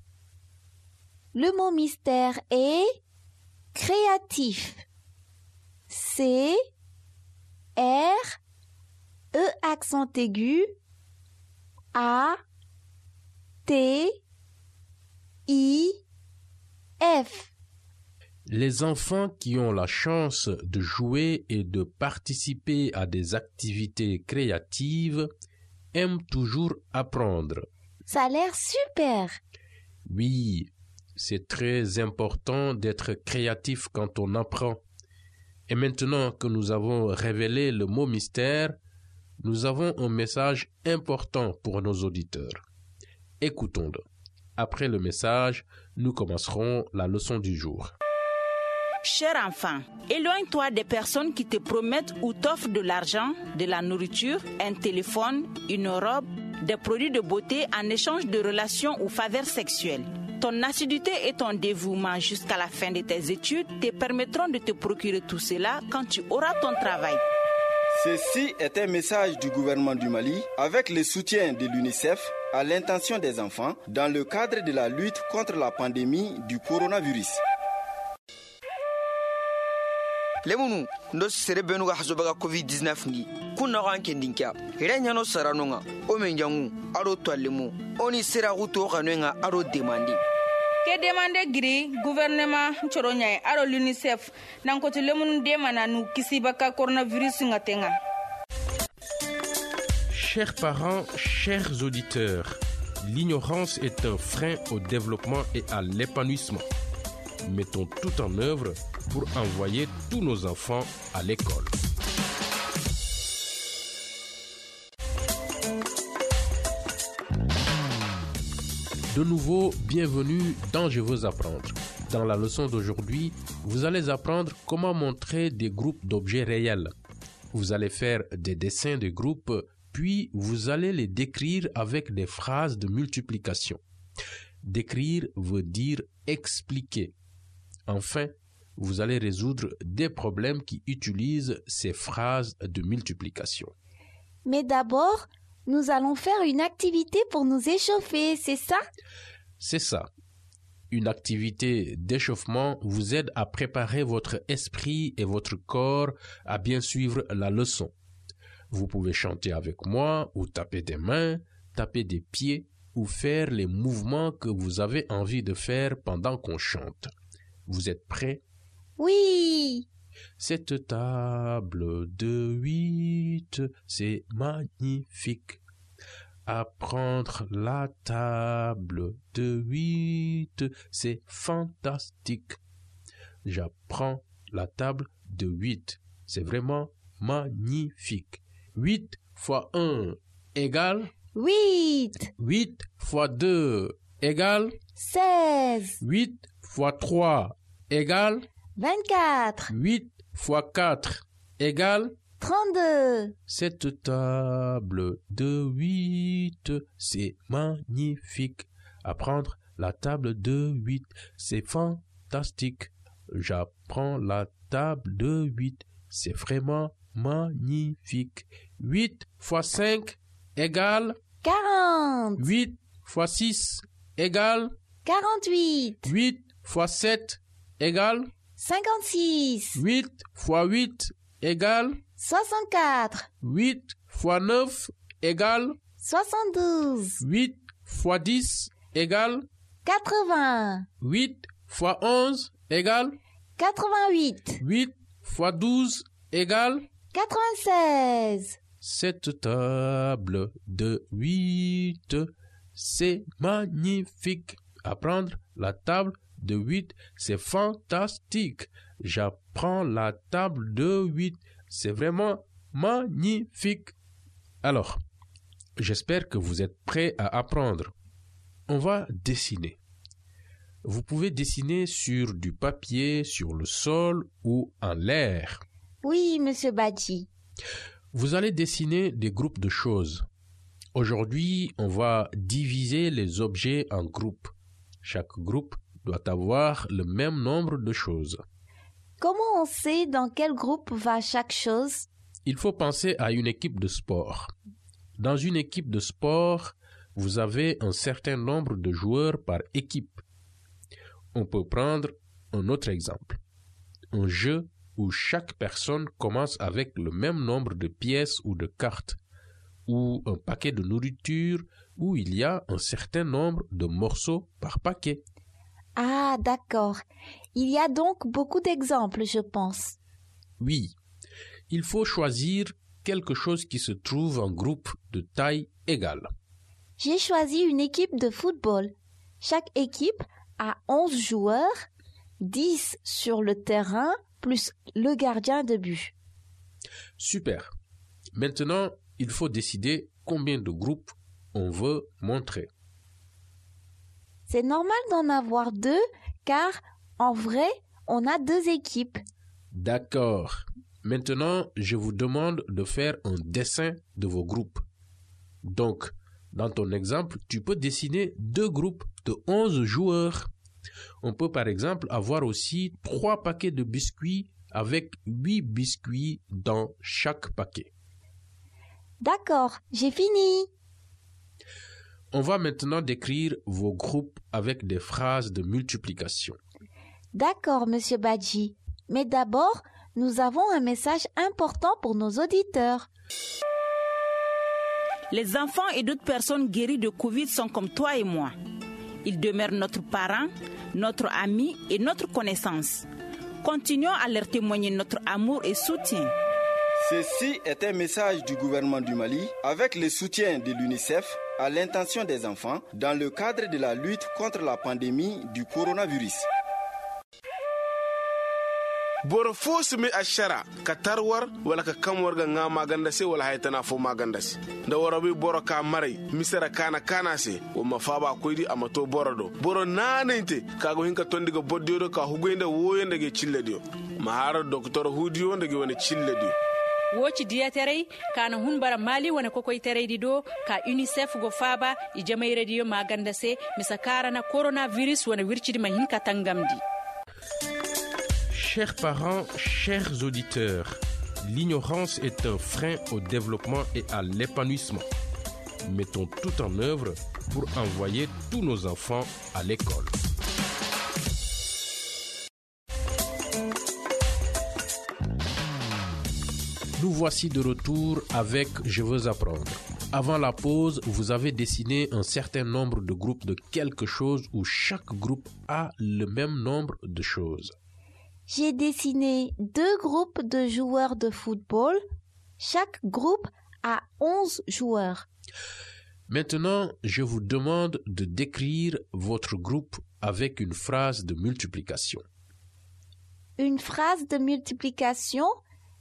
Le mot mystère est créatif. C, R, E accent aigu, A, T, I, F. Les enfants qui ont la chance de jouer et de participer à des activités créatives aiment toujours apprendre. Ça a l'air super. Oui, c'est très important d'être créatif quand on apprend. Et maintenant que nous avons révélé le mot mystère, nous avons un message important pour nos auditeurs. Écoutons-le. Après le message, nous commencerons la leçon du jour. Cher enfant, éloigne-toi des personnes qui te promettent ou t'offrent de l'argent, de la nourriture, un téléphone, une robe, des produits de beauté en échange de relations ou faveurs sexuelles. Ton assiduité et ton dévouement jusqu'à la fin de tes études te permettront de te procurer tout cela quand tu auras ton travail. Ceci est un message du gouvernement du Mali avec le soutien de l'UNICEF à l'intention des enfants dans le cadre de la lutte contre la pandémie du coronavirus. lemunu ndo sere benu ga hasobaga covid dix-neuf ni kunna ga kendinka renya no saranonga o menjangu aro twalemu oni sera ruto kanwenga aro demandi ke demande gri gouvernement choronya aro l'UNICEF nan ko lemunu demana nu kisibaka coronavirus ngatenga. Chers parents, chers auditeurs, l'ignorance est un frein au développement et à l'épanouissement. Mettons tout en œuvre pour envoyer tous nos enfants à l'école. De nouveau, bienvenue dans Je veux apprendre. Dans la leçon d'aujourd'hui, vous allez apprendre comment montrer des groupes d'objets réels. Vous allez faire des dessins de groupes, puis vous allez les décrire avec des phrases de multiplication. Décrire veut dire expliquer. Enfin, vous allez résoudre des problèmes qui utilisent ces phrases de multiplication. Mais d'abord, nous allons faire une activité pour nous échauffer, c'est ça? C'est ça. Une activité d'échauffement vous aide à préparer votre esprit et votre corps à bien suivre la leçon. Vous pouvez chanter avec moi ou taper des mains, taper des pieds ou faire les mouvements que vous avez envie de faire pendant qu'on chante. Vous êtes prêts? Oui! Cette table de huit, c'est magnifique. Apprendre la table de huit, c'est fantastique. J'apprends la table de huit. C'est vraiment magnifique. huit fois un égale huit. huit fois deux égale seize. huit fois trois égale vingt-quatre. huit fois quatre égale trente-deux. Cette table de huit, c'est magnifique. Apprendre la table de huit, c'est fantastique. J'apprends la table de huit, c'est vraiment magnifique. huit fois cinq égale quarante. huit fois six égale quarante-huit. huit fois sept égale cinquante-six. huit fois huit égale soixante-quatre. huit fois neuf égale soixante-douze. huit fois dix égale quatre-vingts. huit fois onze égale quatre-vingt-huit. huit fois douze égale quatre-vingt-seize. Cette table de huit, c'est magnifique. Apprendre la table de huit, c'est fantastique. J'apprends la table de huit, c'est vraiment magnifique. Alors, j'espère que vous êtes prêts à apprendre. On va dessiner. Vous pouvez dessiner sur du papier, sur le sol ou en l'air. Oui, monsieur Badji. Vous allez dessiner des groupes de choses. Aujourd'hui, on va diviser les objets en groupes. Chaque groupe doit avoir le même nombre de choses. Comment on sait dans quel groupe va chaque chose? Il faut penser à une équipe de sport. Dans une équipe de sport, vous avez un certain nombre de joueurs par équipe. On peut prendre un autre exemple. Un jeu où chaque personne commence avec le même nombre de pièces ou de cartes, ou un paquet de nourriture où il y a un certain nombre de morceaux par paquet. Ah, d'accord. Il y a donc beaucoup d'exemples, je pense. Oui, il faut choisir quelque chose qui se trouve en groupe de taille égale. J'ai choisi une équipe de football. Chaque équipe a onze joueurs, dix sur le terrain, plus le gardien de but. Super. Maintenant, il faut décider combien de groupes on veut montrer. C'est normal d'en avoir deux, car en vrai, on a deux équipes. D'accord. Maintenant, je vous demande de faire un dessin de vos groupes. Donc, dans ton exemple, tu peux dessiner deux groupes de onze joueurs. On peut par exemple avoir aussi trois paquets de biscuits avec huit biscuits dans chaque paquet. D'accord, j'ai fini. On va maintenant décrire vos groupes avec des phrases de multiplication. D'accord, monsieur Badji. Mais d'abord, nous avons un message important pour nos auditeurs. Les enfants et d'autres personnes guéries de Covid sont comme toi et moi. Ils demeurent notre parent, notre ami et notre connaissance. Continuons à leur témoigner notre amour et soutien. Ceci est un message du gouvernement du Mali avec le soutien de l'UNICEF à l'intention des enfants dans le cadre de la lutte contre la pandémie du coronavirus. boro fo simi ashara ka tarwar wala ka kamwar ga nga maganda se wala haytana fo maganda se da woro bi boro ka marai misara kana kana se o mafaba koydi amato boro do boro nanente ka go hinka tondiga boddio do ka hugoynde woyende ge chilledio mahara docteur hudio ndege wona chilledio woci diyaterey kana hun bara mali wona kokoy tereydi do ka unicef go faba i jamayre diyo maganda se misa karana coronavirus wona wircidi ma hinka tangamdi. Chers parents, chers auditeurs, l'ignorance est un frein au développement et à l'épanouissement. Mettons tout en œuvre pour envoyer tous nos enfants à l'école. Nous voici de retour avec Je veux apprendre. Avant la pause, vous avez dessiné un certain nombre de groupes de quelque chose où chaque groupe a le même nombre de choses. J'ai dessiné deux groupes de joueurs de football. Chaque groupe a onze joueurs. Maintenant, je vous demande de décrire votre groupe avec une phrase de multiplication. Une phrase de multiplication,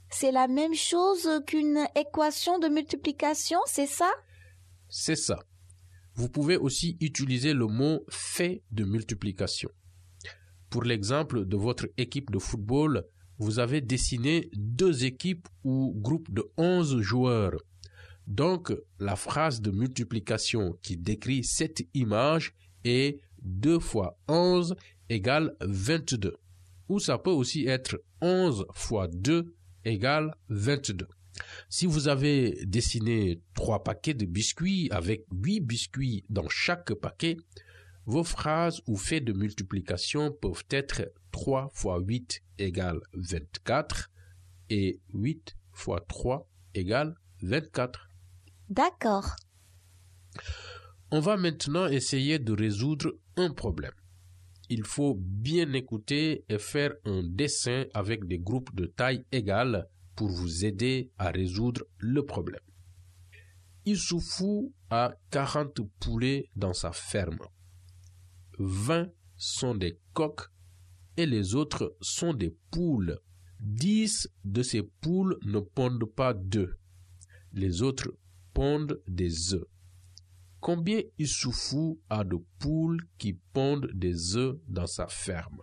c'est la même chose qu'une équation de multiplication, c'est ça? C'est ça. Vous pouvez aussi utiliser le mot fait de multiplication. Pour l'exemple de votre équipe de football, vous avez dessiné deux équipes ou groupes de onze joueurs. Donc, la phrase de multiplication qui décrit cette image est deux fois onze égale vingt-deux. Ou ça peut aussi être onze fois deux égale vingt-deux. Si vous avez dessiné trois paquets de biscuits avec huit biscuits dans chaque paquet, vos phrases ou faits de multiplication peuvent être trois fois huit égale vingt-quatre et huit fois trois égale vingt-quatre. D'accord. On va maintenant essayer de résoudre un problème. Il faut bien écouter et faire un dessin avec des groupes de taille égale pour vous aider à résoudre le problème. Issoufou a quarante poulets dans sa ferme. vingt sont des coqs et les autres sont des poules. dix de ces poules ne pondent pas d'œufs. Les autres pondent des œufs. Combien Issoufou a de poules qui pondent des œufs dans sa ferme?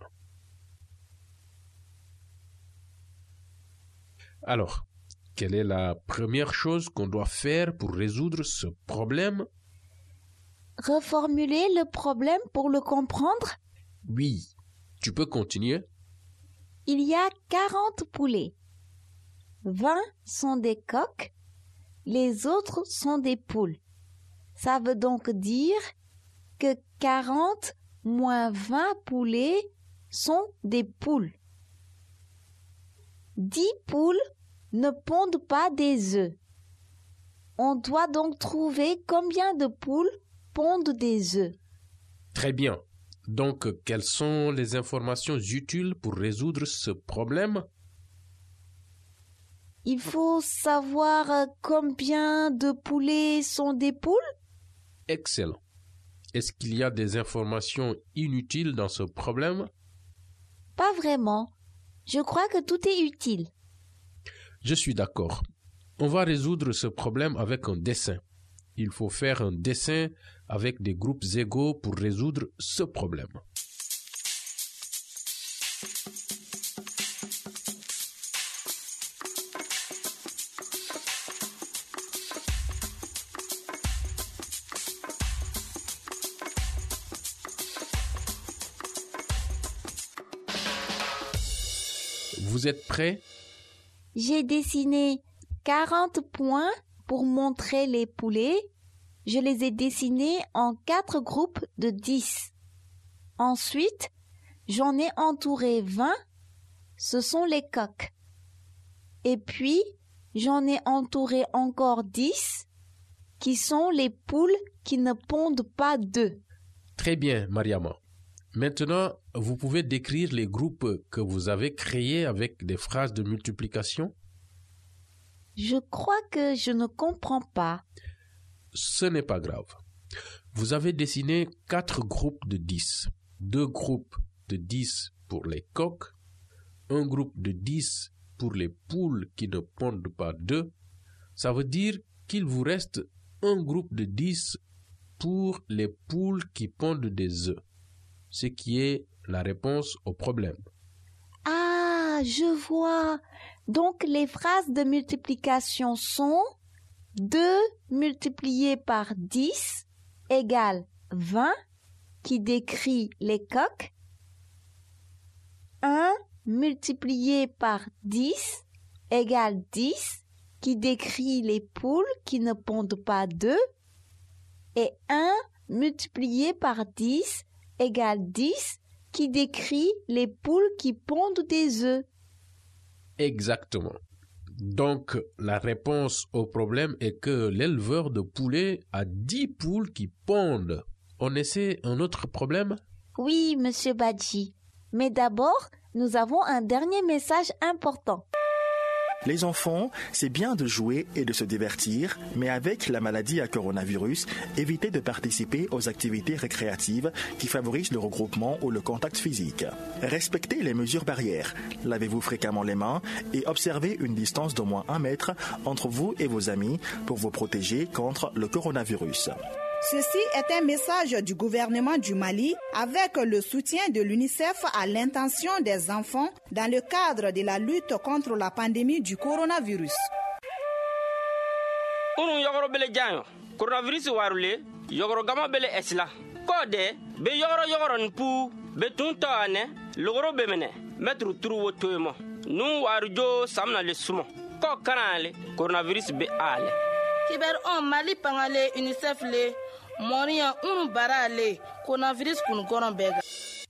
Alors, quelle est la première chose qu'on doit faire pour résoudre ce problème? Reformuler le problème pour le comprendre? Oui, tu peux continuer. Il y a quarante poulets. vingt sont des coqs, les autres sont des poules. Ça veut donc dire que quarante moins vingt poulets sont des poules. dix poules ne pondent pas des œufs. On doit donc trouver combien de poules pondent des œufs. Très bien. Donc, quelles sont les informations utiles pour résoudre ce problème? Il faut savoir combien de poulets sont des poules? Excellent. Est-ce qu'il y a des informations inutiles dans ce problème? Pas vraiment. Je crois que tout est utile. Je suis d'accord. On va résoudre ce problème avec un dessin. Il faut faire un dessin avec des groupes égaux pour résoudre ce problème. Vous êtes prêts? J'ai dessiné quarante points pour montrer les poulets. Je les ai dessinés en quatre groupes de dix. Ensuite, j'en ai entouré vingt. Ce sont les coqs. Et puis, j'en ai entouré encore dix, qui sont les poules qui ne pondent pas d'œufs. Très bien, Mariama. Maintenant, vous pouvez décrire les groupes que vous avez créés avec des phrases de multiplication? Je crois que je ne comprends pas. Ce n'est pas grave. Vous avez dessiné quatre groupes de dix. Deux groupes de dix pour les coqs, un groupe de dix pour les poules qui ne pondent pas d'œufs. Ça veut dire qu'il vous reste un groupe de dix pour les poules qui pondent des œufs, ce qui est la réponse au problème. Ah, je vois. Donc les phrases de multiplication sont deux multiplié par dix égale vingt, qui décrit les coqs. un multiplié par dix égale dix, qui décrit les poules qui ne pondent pas d'œufs. Et un multiplié par dix égale dix, qui décrit les poules qui pondent des œufs. Exactement. Donc, la réponse au problème est que l'éleveur de poulets a dix poules qui pondent. On essaie un autre problème? Oui, monsieur Badji. Mais d'abord, nous avons un dernier message important. Les enfants, c'est bien de jouer et de se divertir, mais avec la maladie à coronavirus, évitez de participer aux activités récréatives qui favorisent le regroupement ou le contact physique. Respectez les mesures barrières, lavez-vous fréquemment les mains et observez une distance d'au moins un mètre entre vous et vos amis pour vous protéger contre le coronavirus. Ceci est un message du gouvernement du Mali avec le soutien de l'UNICEF à l'intention des enfants dans le cadre de la lutte contre la pandémie du coronavirus. Unu yogoro bele janyo coronavirus warule yogoro gama bele esla kode be yogoro yogoro npu be tunto ane logoro be mene metru turu wotoymo nu warujo samna le sumo ko kanale coronavirus be ale kiber on Mali pangale UNICEF le Moria un barale coronavirus kun goron bega.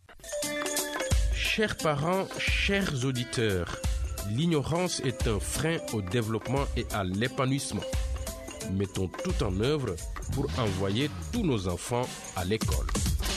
Chers parents, chers auditeurs, l'ignorance est un frein au développement et à l'épanouissement. Mettons tout en œuvre pour envoyer tous nos enfants à l'école.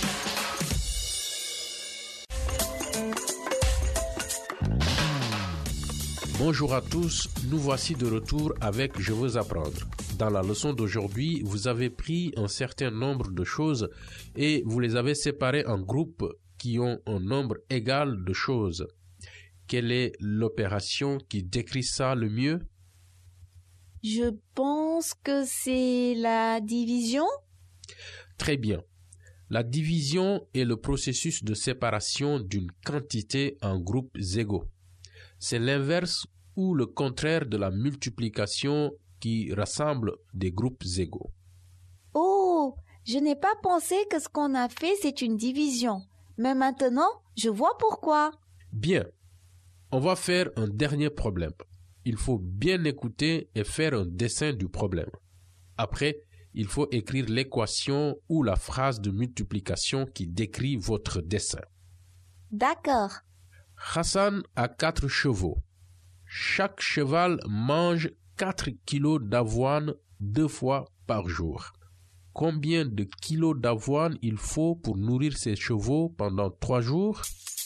Bonjour à tous, nous voici de retour avec Je veux apprendre. Dans la leçon d'aujourd'hui, vous avez pris un certain nombre de choses et vous les avez séparées en groupes qui ont un nombre égal de choses. Quelle est l'opération qui décrit ça le mieux? Je pense que c'est la division. Très bien. La division est le processus de séparation d'une quantité en groupes égaux. C'est l'inverse ou le contraire de la multiplication qui rassemble des groupes égaux. Oh, je n'ai pas pensé que ce qu'on a fait, c'est une division. Mais maintenant, je vois pourquoi. Bien. On va faire un dernier problème. Il faut bien écouter et faire un dessin du problème. Après, il faut écrire l'équation ou la phrase de multiplication qui décrit votre dessin. D'accord. Hassan a quatre chevaux. Chaque cheval mange quatre kilos d'avoine deux fois par jour. Combien de kilos d'avoine il faut pour nourrir ses chevaux pendant trois jours?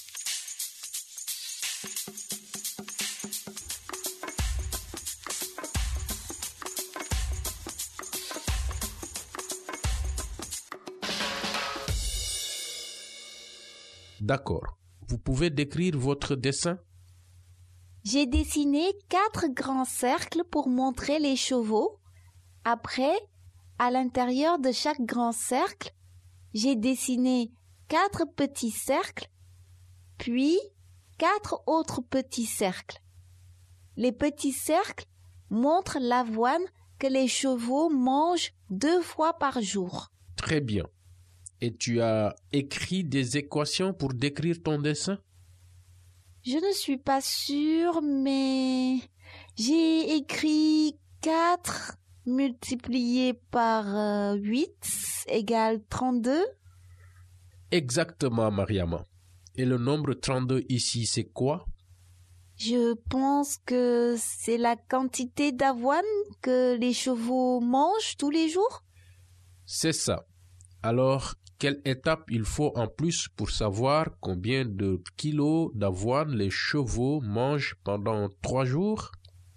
D'accord. Vous pouvez décrire votre dessin? J'ai dessiné quatre grands cercles pour montrer les chevaux. Après, à l'intérieur de chaque grand cercle, j'ai dessiné quatre petits cercles, puis quatre autres petits cercles. Les petits cercles montrent l'avoine que les chevaux mangent deux fois par jour. Très bien. Et tu as écrit des équations pour décrire ton dessin? Je ne suis pas sûre, mais j'ai écrit quatre multiplié par euh, huit égale trente-deux. Exactement, Mariama. Et le nombre trente-deux ici, c'est quoi? Je pense que c'est la quantité d'avoine que les chevaux mangent tous les jours. C'est ça. Alors, quelle étape il faut en plus pour savoir combien de kilos d'avoine les chevaux mangent pendant trois jours?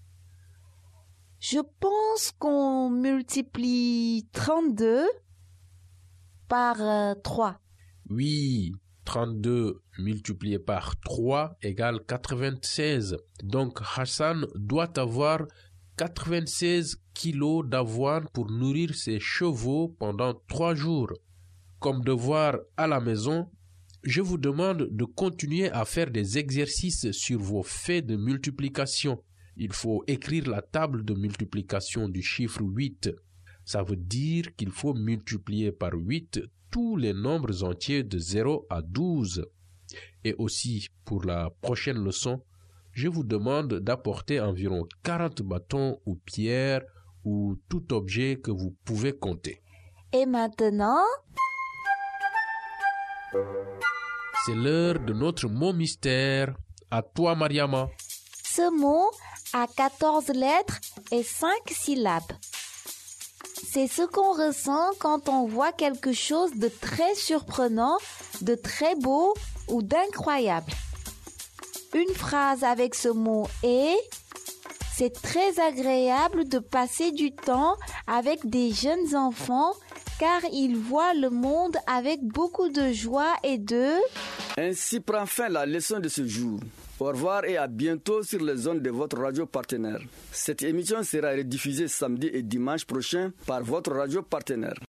Je pense qu'on multiplie trente-deux par euh, trois. Oui, trente-deux multiplié par trois égale quatre-vingt-seize. Donc Hassan doit avoir quatre-vingt-seize kilos d'avoine pour nourrir ses chevaux pendant trois jours. Comme devoir à la maison, je vous demande de continuer à faire des exercices sur vos faits de multiplication. Il faut écrire la table de multiplication du chiffre huit. Ça veut dire qu'il faut multiplier par huit tous les nombres entiers de zéro à douze. Et aussi, pour la prochaine leçon, je vous demande d'apporter environ quarante bâtons ou pierres ou tout objet que vous pouvez compter. Et maintenant... C'est l'heure de notre mot mystère. À toi, Mariama. Ce mot a quatorze lettres et cinq syllabes. C'est ce qu'on ressent quand on voit quelque chose de très surprenant, de très beau ou d'incroyable. Une phrase avec ce mot est C'est très agréable de passer du temps avec des jeunes enfants car ils voient le monde avec beaucoup de joie et de... Ainsi prend fin la leçon de ce jour. Au revoir et à bientôt sur les ondes de votre radio partenaire. Cette émission sera rediffusée samedi et dimanche prochain par votre radio partenaire.